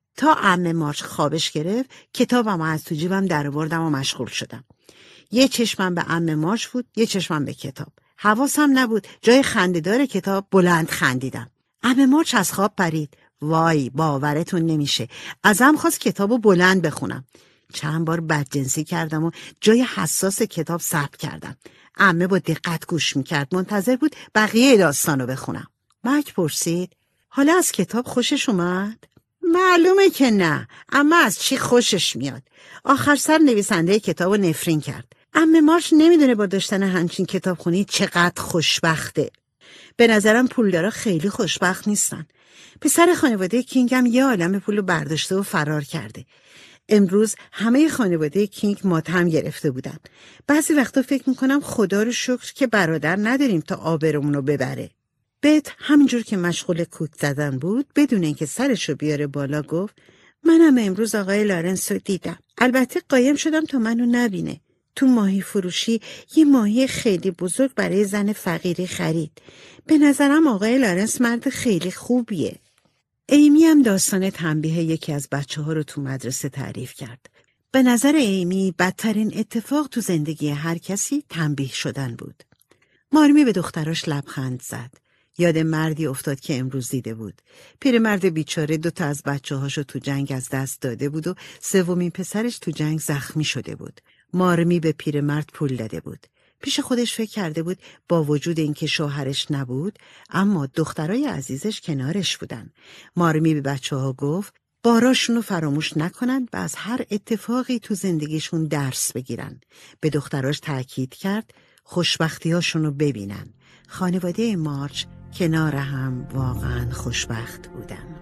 تا عمه مارچ خوابش گرفت کتابم از تو جیبم در آوردم و مشغول شدم. یه چشمم به عمه مارچ بود، یه چشمم به کتاب. حواسم نبود جای خنده‌دار کتاب بلند خندیدم. عمه مارچ از خواب پرید. وای باورتون نمیشه. ازم خواست کتابو بلند بخونم. چند بار بدجنسی کردم و جای حساس کتاب ثبت کردم. عمه با دقت گوش میکرد، منتظر بود بقیه داستانو بخونم. مک پرسید حالا از کتاب خوشش اومد؟ معلومه که نه. اما از چی خوشش میاد؟ آخر سر نویسنده کتابو نفرین کرد. عمه مارچ نمیدونه با داشتن همچین کتابخونی چقدر خوشبخته. به نظرم پولدارا خیلی خوشبخت نیستن. پسر خانواده کینگ هم یه عالم پولو برداشته و فرار کرده. امروز همه خانواده کینگ ماتم گرفته بودن. بعضی وقتا فکر میکنم خدا رو شکر که برادر نداریم تا آبرومونو ببره. بت همینجور که مشغول کوک زدن بود بدون اینکه سرشو بیاره بالا گفت منم امروز آقای لارنس رو دیدم. البته قایم شدم تا منو نبینه. تو ماهی فروشی یه ماهی خیلی بزرگ برای زن فقیری خرید. به نظرم آقای لارنس مرد خیلی خوبیه. ایمی هم داستان تنبیه یکی از بچه‌ها رو تو مدرسه تعریف کرد. به نظر ایمی بدترین اتفاق تو زندگی هر کسی تنبیه شدن بود. مارمی به دختراش لبخند زد. یاد مردی افتاد که امروز دیده بود. پیرمرد بیچاره 2 از بچه‌هاشو تو جنگ از دست داده بود و سومین پسرش تو جنگ زخمی شده بود. مارمی به پیرمرد پول داده بود. پیش خودش فکر کرده بود با وجود اینکه شوهرش نبود اما دخترای عزیزش کنارش بودن. مارمی به بچه‌ها گفت باراشونو فراموش نکنن و از هر اتفاقی تو زندگیشون درس بگیرن. به دختراش تأکید کرد خوشبختیاشونو ببینن. خانواده مارچ کنار هم واقعا خوشبخت بودن.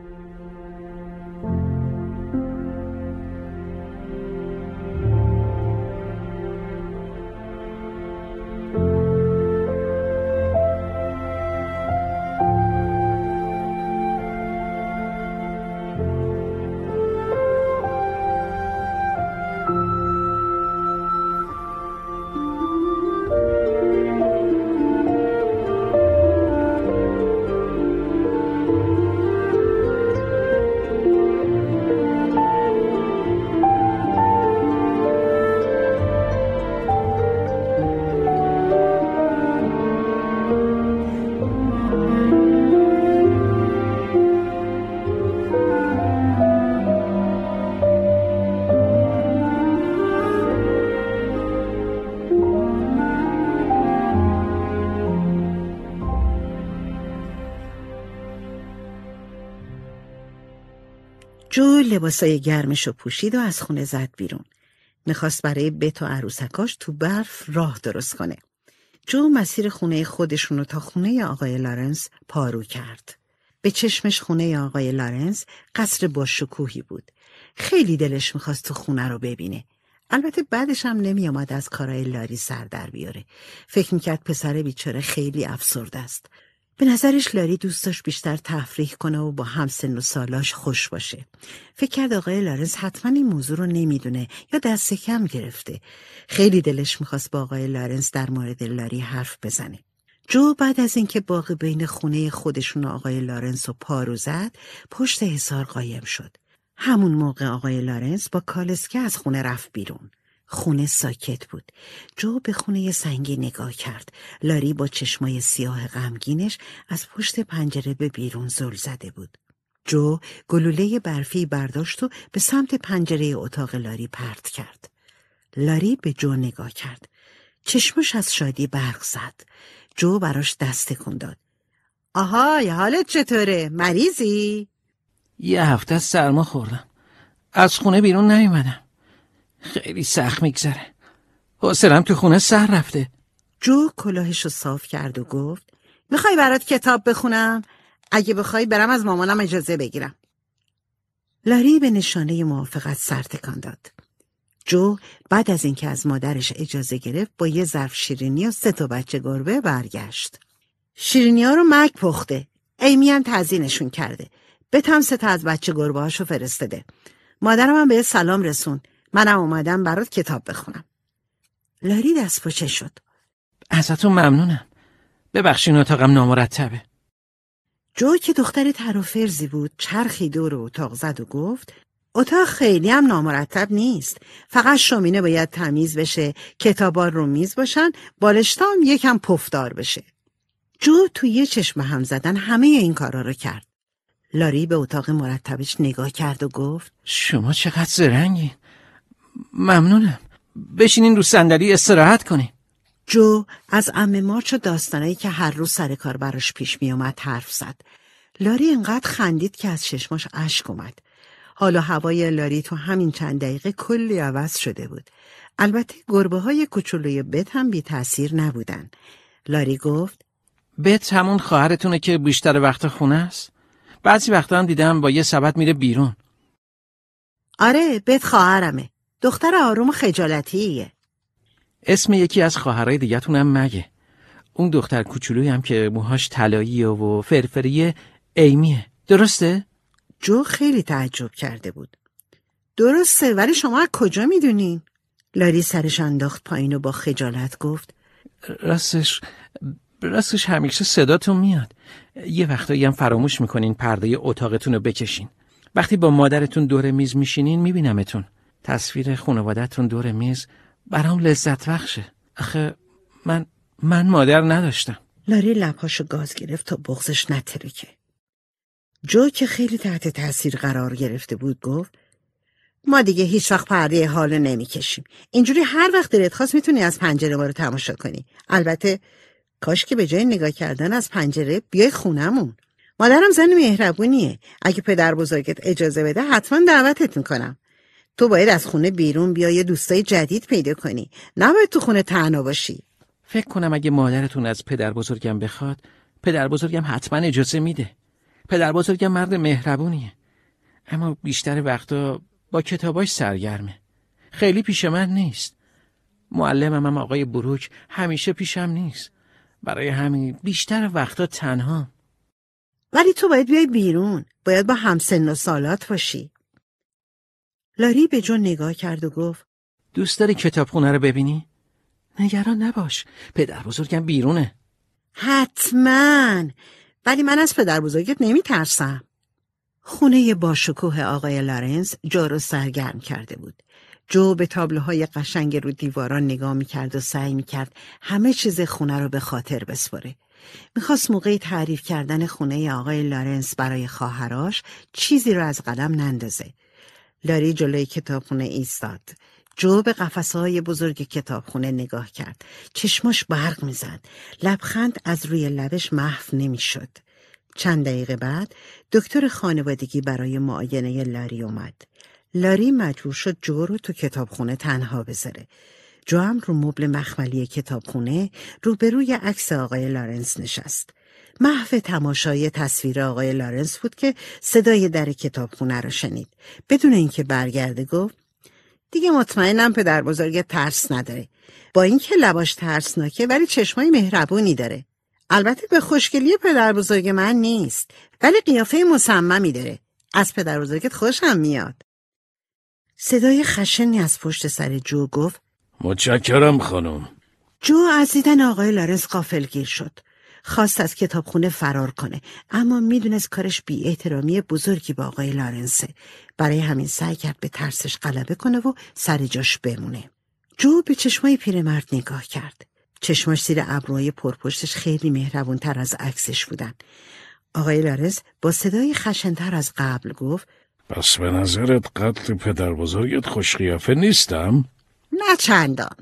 جو لباسای گرمشو پوشید و از خونه زد بیرون. میخواست برای بت و عروسکاش تو برف راه درست کنه. جو مسیر خونه خودشونو تا خونه آقای لارنس پارو کرد. به چشمش خونه آقای لارنس قصر با شکوهی بود. خیلی دلش میخواست تو خونه رو ببینه. البته بعدش هم نمیامد از کارهای لاری سر در بیاره. فکر میکرد پسر بیچاره خیلی افسرده است. به نظرش لاری دوست داشت بیشتر تفریح کنه و با همسن و سالاش خوش باشه. فکر کرد آقای لارنس حتما این موضوع رو نمیدونه یا دست کم گرفته. خیلی دلش میخواست با آقای لارنس در مورد لاری حرف بزنه. جو بعد از اینکه باغ بین خونه خودشون و آقای لارنس رو پارو زد، پشت حصار قایم شد. همون موقع آقای لارنس با کالسکه از خونه رفت بیرون. خونه ساکت بود. جو به خونه سنگی نگاه کرد. لاری با چشمای سیاه غمگینش از پشت پنجره به بیرون زل زده بود. جو گلوله برفی برداشت و به سمت پنجره اتاق لاری پرت کرد. لاری به جو نگاه کرد. چشمش از شادی برق زد. جو براش دست تکون داد. آهای، حالت چطوره؟ مریضی؟ یه هفته سرما خوردم. از خونه بیرون نیومدم. خیلی سخت میگذره. حوصله‌ام تو خونه سر رفته. جو کلاهشو صاف کرد و گفت میخوای برات کتاب بخونم؟ اگه بخوای برم از مامانم اجازه بگیرم. لاری به نشانه موافقت سر تکان داد. جو بعد از اینکه از مادرش اجازه گرفت با یه ظرف شیرینی و 3 بچه گربه برگشت. شیرینی ها رو مک پخته. ایمی هم تزیینشون کرده. بتم 3 از بچه گربه هاشو فرستاده. مادرم هم به سلام رسون. منم اومدم برات کتاب بخونم. لاری دست پاچه شد. ازتون ممنونم. ببخشین اتاقم نامرتبه. جو که دختر تر و فرزی بود چرخی دور اتاق زد و گفت اتاق خیلی هم نامرتب نیست، فقط شومینه باید تمیز بشه، کتابا رو میز باشن، بالشتام یکم پفدار بشه. جو توی یه چشم هم زدن همه این کارا رو کرد. لاری به اتاق مرتبش نگاه کرد و گفت شما چقدر زرنگین. ممنونم. بشینین رو صندلی استراحت کنین. جو از عمه مارچ و داستانایی که هر روز سر کار براش پیش می اومد حرف زد. لاری انقدر خندید که از چشماش اشک اومد. حالا هوای لاری تو همین چند دقیقه کلی عوض شده بود. البته گربه‌های کوچولوی بت هم بی تأثیر نبودن. لاری گفت بت همون خواهرتونه که بیشتر وقت خونه است؟ بعضی وقتا هم دیدم با یه سبد میره بیرون. آره، بت خواهرمه. دختر آروم و خجالتیه. اسم یکی از خواهرای دیگه‌تونم مگه؟ اون دختر کوچولویی هم که موهاش طلاییه و فرفریه ایمیه. درسته؟ جو خیلی تعجب کرده بود. درسته، ولی شما از کجا میدونین؟ لاری سرش انداخت پایین و با خجالت گفت راستش همیشه صداتون میاد. یه وقتایی هم فراموش میکنین پرده اتاقتون رو بکشین. وقتی با مادرتون دور میز میشینین میبینمتون. تصویر خانواده‌تون دور میز برام لذت بخشه. آخه من مادر نداشتم. لاری لبهاشو گاز گرفت تا بغضش نترکه. جو که خیلی تحت تاثیر قرار گرفته بود گفت ما دیگه هیچ وقت پرده حالو نمیکشیم. اینجوری هر وقت دلت خواست میتونی از پنجره ما رو تماشا کنی. البته کاش که به جای نگاه کردن از پنجره بیای خونمون. مادرم زن مهربونیه. اگه پدر بزرگت اجازه بده حتما دعوتت میکنم. تو باید از خونه بیرون بیای، یه دوستای جدید پیدا کنی. نباید تو خونه تنها باشی. فکر کنم اگه مادرتون از پدر بزرگم بخواد، پدر بزرگم حتما اجازه میده. پدر بزرگم مرد مهربونیه. اما بیشتر وقتا با کتاباش سرگرمه. خیلی پیش من نیست. معلمم هم آقای بروک همیشه پیشم نیست. برای همین بیشتر وقتا تنها. ولی تو باید بیای بیرون. باید با همسن و سالات باشی. لاری به جو نگاه کرد و گفت دوست داری کتابخونه رو ببینی؟ نگران نباش. پدر بزرگم بیرونه. حتما. ولی من از پدر بزرگت نمی ترسم. خونه باشکوه آقای لارنس جو رو سرگرم کرده بود. جو به تابلوهای قشنگ رو دیواران نگاه می کرد و سعی می کرد همه چیز خونه رو به خاطر بسپره. میخواست موقع تعریف کردن خونه آقای لارنس برای خواهراش چیزی رو از قلم نندازه. لاری جلوی کتابخونه ایستاد. جو به قفسه‌های بزرگ کتابخونه نگاه کرد. چشماش برق می‌زد. لبخند از روی لبش محو نمی‌شد. چند دقیقه بعد دکتر خانوادگی برای معاینه لاری اومد. لاری مجبور شد جو رو تو کتابخونه تنها بذاره. جو هم رو مبل مخملی کتابخونه روبروی عکس آقای لارنس نشست. محو تماشای تصویر آقای لارنس بود که صدای در کتابخونه رو شنید. بدون اینکه برگرده گفت دیگه مطمئنم پدر بزرگ ترس نداره. با اینکه لباش ترسناکه ولی چشمای مهربونی داره. البته به خوشگلی پدر بزرگ من نیست، ولی قیافه مصممی داره. از پدر بزرگت خوشم میاد. صدای خشنی از پشت سر جو گفت متشکرم خانم. جو از دیدن آقای لارنس غافلگیر شد. خواست از کتابخونه فرار کنه، اما میدونست کارش بی احترامی بزرگی با آقای لارنسه. برای همین سعی کرد به ترسش غلبه کنه و سر جاش بمونه. جو به چشمای پیرمرد نگاه کرد. چشماش زیر ابروهای پرپشتش خیلی مهربونتر از عکسش بودن. آقای لارنس با صدای خشن‌تر از قبل گفت پس به نظرت قتل پدر بزرگت خوش قیافه نیستم؟ نه چندان.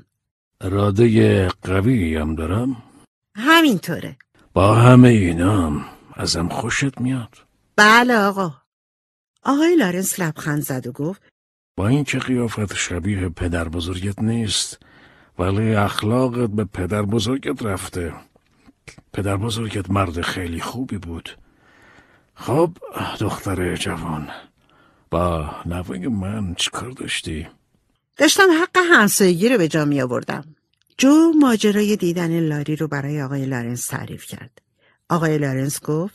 اراده قوی هم دارم؟ همینطوره. با همه اینام ازم خوشت میاد؟ بله آقا. آقای لارنس لبخند زد و گفت با اینکه قیافت شبیه پدر بزرگت نیست، ولی اخلاقت به پدر بزرگت رفته. پدر بزرگت مرد خیلی خوبی بود. خب دختر جوان، با نوه من چیکار داشتی؟ داشتم حق همسایگی رو به جا می آوردم. جو ماجرای دیدن لاری رو برای آقای لارنس تعریف کرد. آقای لارنس گفت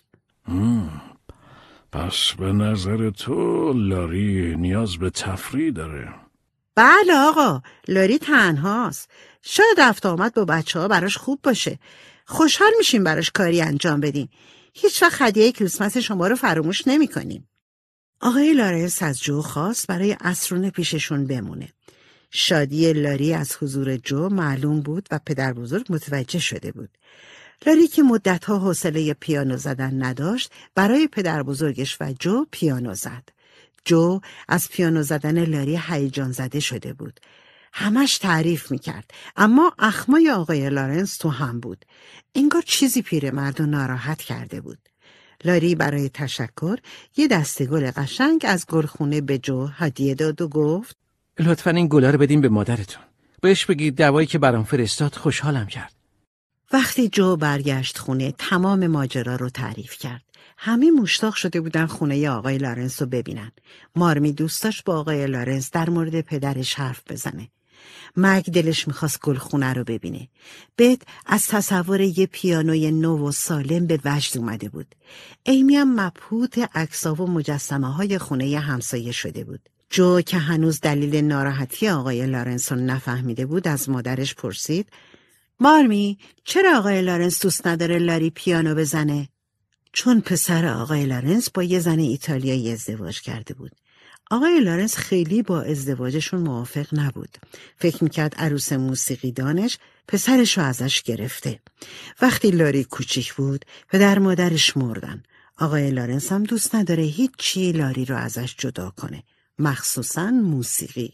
پس به نظر تو لاری نیاز به تفریح داره؟ بله آقا، لاری تنهاست. شاید رفت آمد با بچه ها براش خوب باشه. خوشحال میشیم براش کاری انجام بدیم. هیچ وقت هدیه کریسمس شما رو فراموش نمی‌کنیم. آقای لارنس از جو خواست برای عصرونه پیششون بمونه. شادی لاری از حضور جو معلوم بود و پدر بزرگ متوجه شده بود. لاری که مدتها حوصله پیانو زدن نداشت، برای پدر بزرگش و جو پیانو زد. جو از پیانو زدن لاری هیجان زده شده بود. همش تعریف میکرد، اما اخمای آقای لارنس تو هم بود. انگار چیزی پیرمرد رو ناراحت کرده بود. لاری برای تشکر یه دسته گل قشنگ از گلخونه به جو هدیه داد و گفت لطفاً این گلا رو بدین به مادرتون. بهش بگید دوایی که برام فرستاد خوشحالم کرد. وقتی جو برگشت خونه تمام ماجرا رو تعریف کرد. همه مشتاق شده بودن خونه آقای لارنس رو ببینن. مارمی دوست داشت با آقای لارنس در مورد پدرش حرف بزنه. مگ دلش میخواست گلخونه رو ببینه. بت از تصور یه پیانوی نو و سالم به وجد اومده بود. ایمی هم مبهوت عکس‌ها و مجسمه های خونه همسایه شده بود. جو که هنوز دلیل ناراحتی آقای لارنس رو نفهمیده بود از مادرش پرسید مارمی، چرا آقای لارنس دوست نداره لاری پیانو بزنه؟ چون پسر آقای لارنس با یه زن ایتالیایی ازدواج کرده بود. آقای لارنس خیلی با ازدواجشون موافق نبود. فکر میکرد عروس موسیقی دانش پسرشو ازش گرفته. وقتی لاری کوچیک بود پدر مادرش مردن. آقای لارنس هم دوست نداره هیچ چی لاری رو ازش جدا کنه، مخصوصاً موسیقی.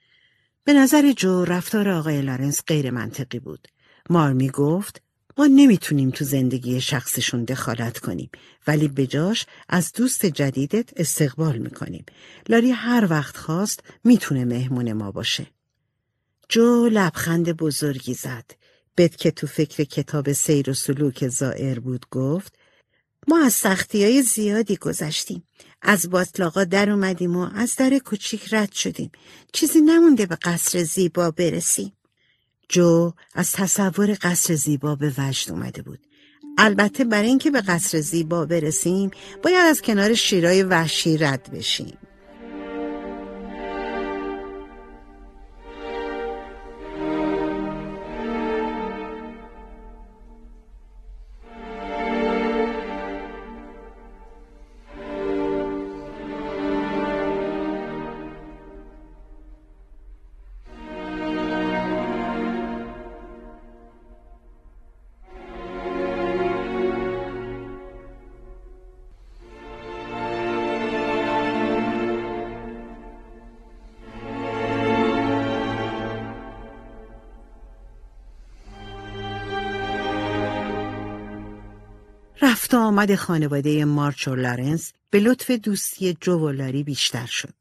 به نظر جو رفتار آقای لارنس غیر منطقی بود. مارمی گفت ما نمیتونیم تو زندگی شخصشون دخالت کنیم، ولی به جاش از دوست جدیدت استقبال میکنیم. لاری هر وقت خواست میتونه مهمون ما باشه. جو لبخند بزرگی زد. بت که تو فکر کتاب سیر و سلوک زائر بود گفت ما از سختی‌های زیادی گذشتیم. از باطلاقا در اومدیم و از در کوچیک رد شدیم. چیزی نمونده به قصر زیبا برسیم. جو از تصور قصر زیبا به وجد اومده بود. البته برای اینکه به قصر زیبا برسیم باید از کنار شیرای وحشی رد بشیم. رفت و آمد خانواده مارچ و لارنس به لطف دوستی جو و لاری بیشتر شد.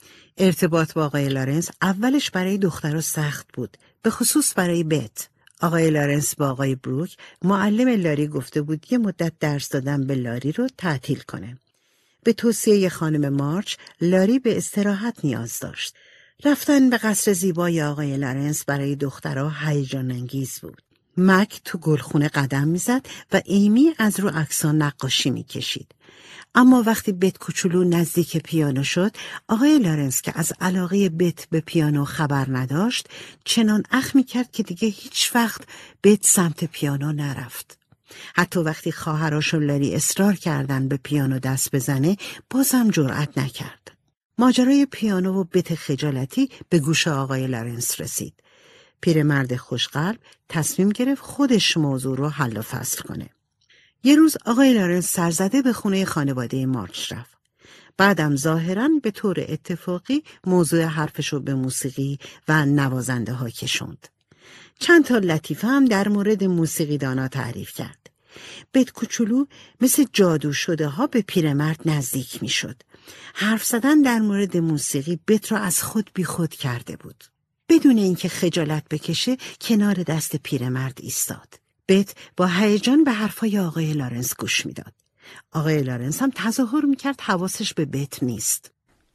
ارتباط با آقای لارنس اولش برای دخترها سخت بود، به خصوص برای بت. آقای لارنس با آقای بروک معلم لاری گفته بود یه مدت درس دادن به لاری رو تعطیل کنه. به توصیه خانم مارچ لاری به استراحت نیاز داشت. رفتن به قصر زیبای آقای لارنس برای دخترها هیجان انگیز بود. مک تو گلخونه قدم میزد و ایمی از رو عکس‌ها نقاشی میکشید. اما وقتی بت کوچولو نزدیک پیانو شد، آقای لارنس که از علاقه بت به پیانو خبر نداشت، چنان اخم میکرد که دیگه هیچ وقت بت سمت پیانو نرفت. حتی وقتی خواهراش و لاری اصرار کردن به پیانو دست بزنه، بازم جرأت نکرد. ماجرای پیانو و بت خجالتی به گوش آقای لارنس رسید. پیرمرد خوشقلب تصمیم گرفت خودش موضوع رو حل و فصل کنه. یه روز آقای لارنس سرزده به خونه خانواده مارچ رفت. بعدم ظاهراً به طور اتفاقی موضوع حرفشو به موسیقی و نوازنده ها کشوند. چند تا لطیفه هم در مورد موسیقی دانا تعریف کرد. بت کوچولو مثل جادو شده ها به پیرمرد نزدیک می شد. حرف زدن در مورد موسیقی بت را از خود بی خود کرده بود. بدون اینکه خجالت بکشه کنار دست پیرمرد ایستاد. بت با هیجان به حرفای آقای لارنس گوش میداد. آقای لارنس هم تظاهر میکرد حواسش به بت نیست.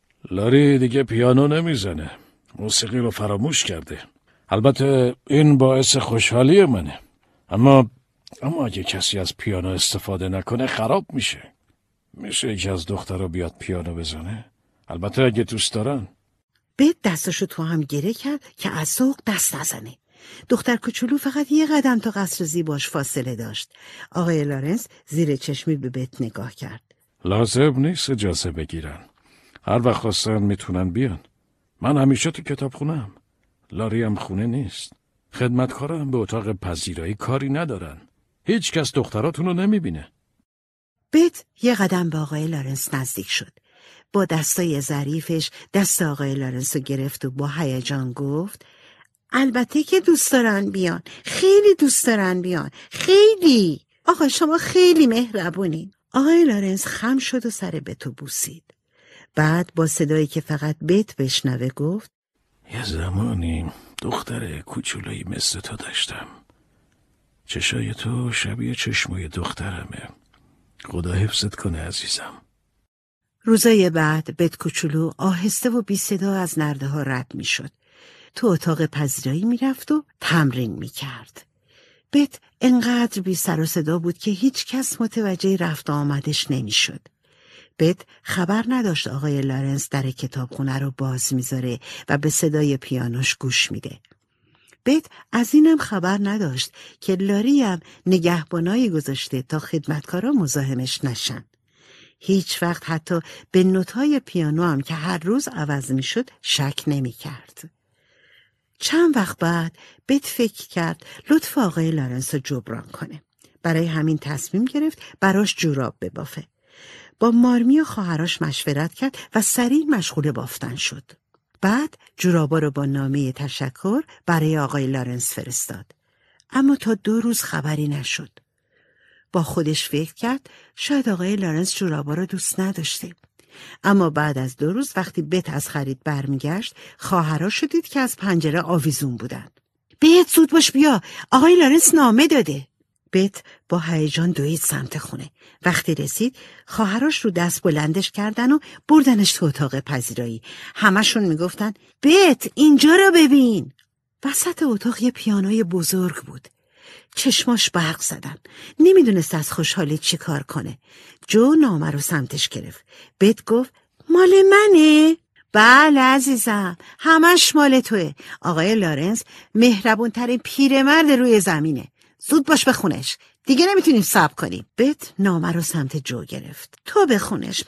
لاری دیگه پیانو نمیزنه. موسیقی رو فراموش کرده. البته این باعث خوشحالی منه. اما اگه کسی از پیانو استفاده نکنه خراب میشه. میشه یکی از دخترها بیاد پیانو بزنه؟ البته اگه دوست دارن. بت دستشو تو هم گره کرد که از ذوق دست نزنه. دختر کوچولو فقط یه قدم تا قصر زیباش فاصله داشت. آقای لارنس زیر چشمی به بت نگاه کرد. لازم نیست اجازه بگیرن. هر وقت خواستن میتونن بیان. من همیشه تو کتابخونه‌ام. لاری هم خونه نیست. خدمتکارم به اتاق پذیرایی کاری ندارن. هیچ کس دختراتون رو نمیبینه. بت یه قدم به آقای لارنس نزدیک شد. با دستای ظریفش دست آقای لارنس رو گرفت و با هیجان گفت البته که دوست دارن بیان. خیلی دوست دارن بیان. خیلی. آقا شما خیلی مهربونین. آقای لارنس خم شد و سر بتو بوسید. بعد با صدایی که فقط بت بشنوه گفت یه زمانی دختر کوچولویی مثل تو داشتم. چشای تو شبیه چشمای دخترمه. خدا حفظت کنه عزیزم. روزای بعد بت کوچولو آهسته و بی صدا از نرده ها رد می شد. تو اتاق پذیرایی می رفت و تمرین می کرد. بت انقدر بی سر و صدا بود که هیچ کس متوجه رفت آمدش نمی شد. بت خبر نداشت آقای لارنس در کتابخونه رو باز میذاره و به صدای پیانوش گوش میده. بت از اینم خبر نداشت که لاری هم نگهبانایی گذاشته تا خدمتکارا مزاحمش نشن. هیچ وقت حتی به نوت‌های پیانو هم که هر روز عوض میشد شک نمی‌کرد. چند وقت بعد بت فکر کرد لطف آقای لارنس رو جبران کنه. برای همین تصمیم گرفت براش جوراب ببافه. با مارمی و خواهرش مشورت کرد و سریع مشغول بافتن شد. بعد جورابا رو با نامه تشکر برای آقای لارنس فرستاد. اما تا 2 روز خبری نشد. با خودش فکر کرد شاید آقای لارنس جورابا رو دوست نداشته. اما بعد از 2 روز وقتی بت از خرید برمیگشت خواهرش دید که از پنجره آویزون بودن. بت زود باش بیا، آقای لارنس نامه داده. بت با هیجان دوید سمت خونه. وقتی رسید خواهرش رو دست بلندش کردن و بردنش تو اتاق پذیرایی. همشون میگفتن بت اینجا رو ببین. وسط اتاق یه پیانوی بزرگ بود. چشماش برق زدن. نمیدونست از خوشحالی چی کار کنه. جو نامه رو سمتش گرفت. بت گفت مال منه؟ بله عزیزم، همش مال توه. آقای لارنس مهربون ترین پیرمرد روی زمینه. زود باش بخونش، دیگه نمیتونیم صبر کنیم. بت نامه رو سمت جو گرفت. تو بخونش،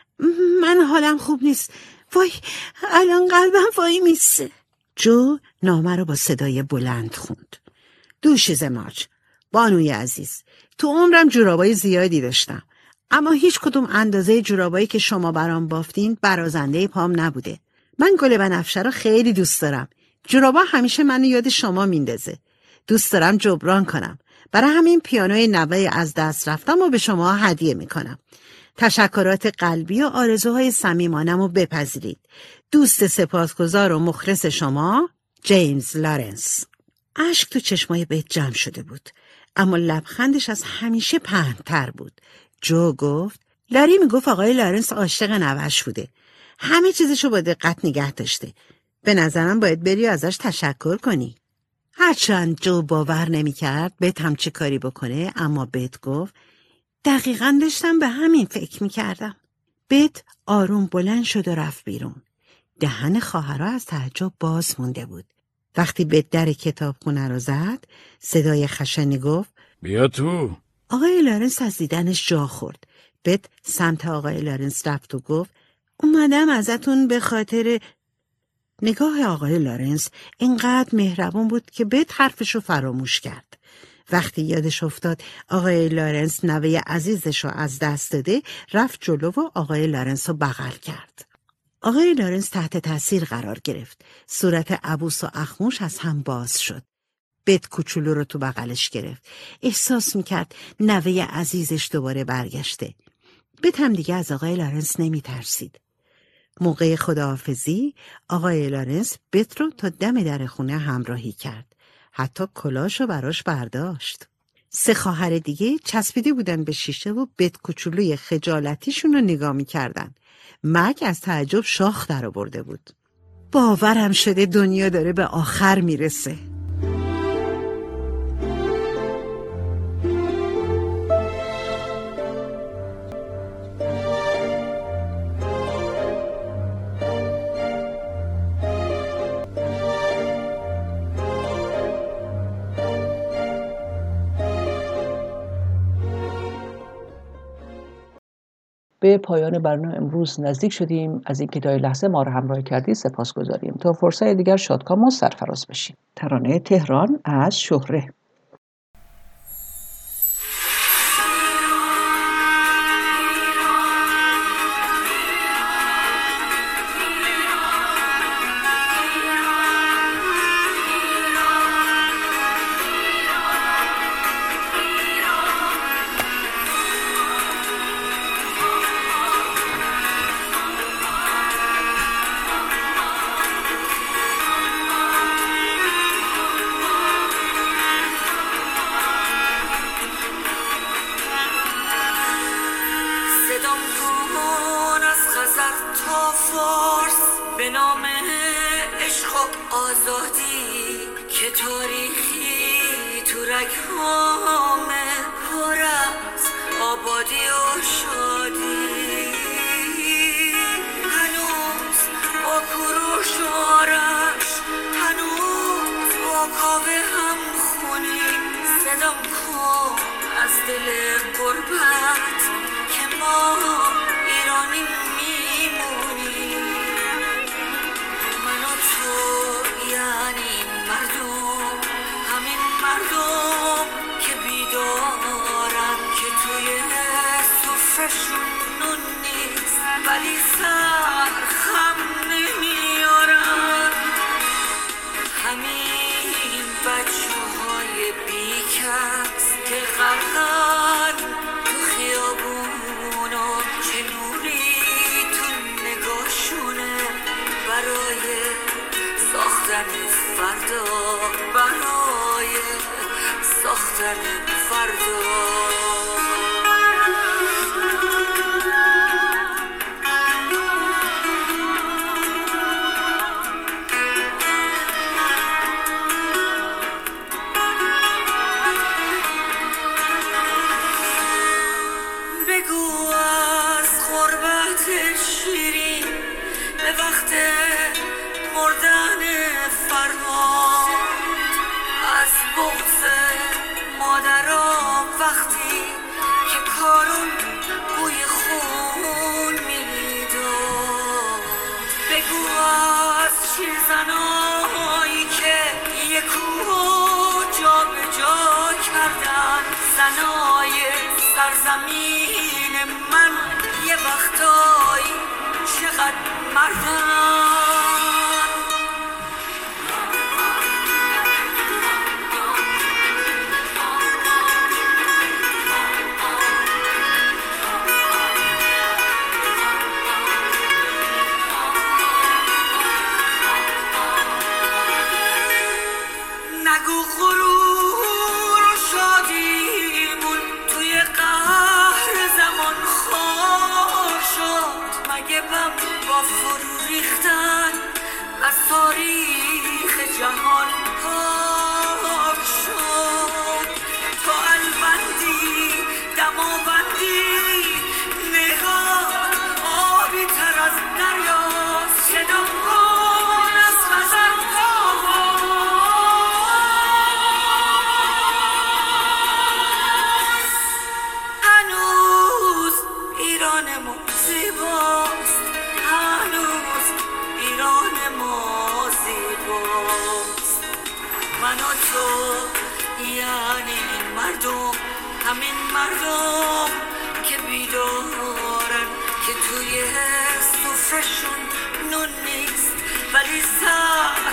من حالم خوب نیست. وای الان قلبم وای میسه. جو نامه رو با صدای بلند خوند. دوشیزه ماچ، بانوی عزیز، تو عمرم جورابای زیادی داشتم، اما هیچ کدوم اندازه جورابایی که شما برام بافتین برازنده پام نبوده. من گل بنفشه رو خیلی دوست دارم. جورابا همیشه منو یاد شما میندازه. دوست دارم جبران کنم. برای همین پیانوی نوه از دست رفتم و به شما هدیه میکنم. تشکرات قلبی و آرزوهای صمیمانم رو بپذیرید. دوست سپاسگزار و مخلص شما، جیمز لارنس. اشک تو چشمای بت جمع شده بود، اما لبخندش از همیشه پهن‌تر بود. جو گفت لاری میگفت آقای لارنس عاشق نوه‌اش بوده. همه چیزشو با دقت نگه داشته. به نظرم باید بری ازش تشکر کنی. هرچند جو باور نمی‌کرد بت هم چه کاری بکنه، اما بت گفت دقیقاً داشتم به همین فکر می‌کردم. بت آروم بلند شد و رفت بیرون. دهن خواهرها از تعجب باز مونده بود. وقتی بت در کتابخونه رو زد، صدای خشنی گفت بیا تو. آقای لارنس از دیدنش جا خورد. بت سمت آقای لارنس رفت و گفت اومدم ازتون به خاطر... نگاه آقای لارنس اینقدر مهربون بود که بت حرفشو فراموش کرد. وقتی یادش افتاد آقای لارنس نوه عزیزشو از دست داده، رفت جلو و آقای لارنس رو بغل کرد. آقای لارنس تحت تاثیر قرار گرفت. صورت عبوس و اخموش از هم باز شد. بت کوچولو رو تو بغلش گرفت. احساس میکرد نوه عزیزش دوباره برگشته. بت هم دیگه از آقای لارنس نمی ترسید. موقع خداحافظی آقای لارنس بت رو تا دم در خونه همراهی کرد. حتی کلاشو براش برداشت. 3 خواهر دیگه چسبیده بودن به شیشه و بت کوچولوی خجالتیشون رو نگاه میکردن. مگ از تعجب شاخ در آورده بود. باورم شده دنیا داره به آخر میرسه. به پایان برنامه امروز نزدیک شدیم. از اینکه تا این لحظه ما را همراه کردید سپاسگزاریم. تا فرصت دیگر شادکام و سرفراز باشید. ترانه تهران از شهره. سفرشون نون نیست ولی سر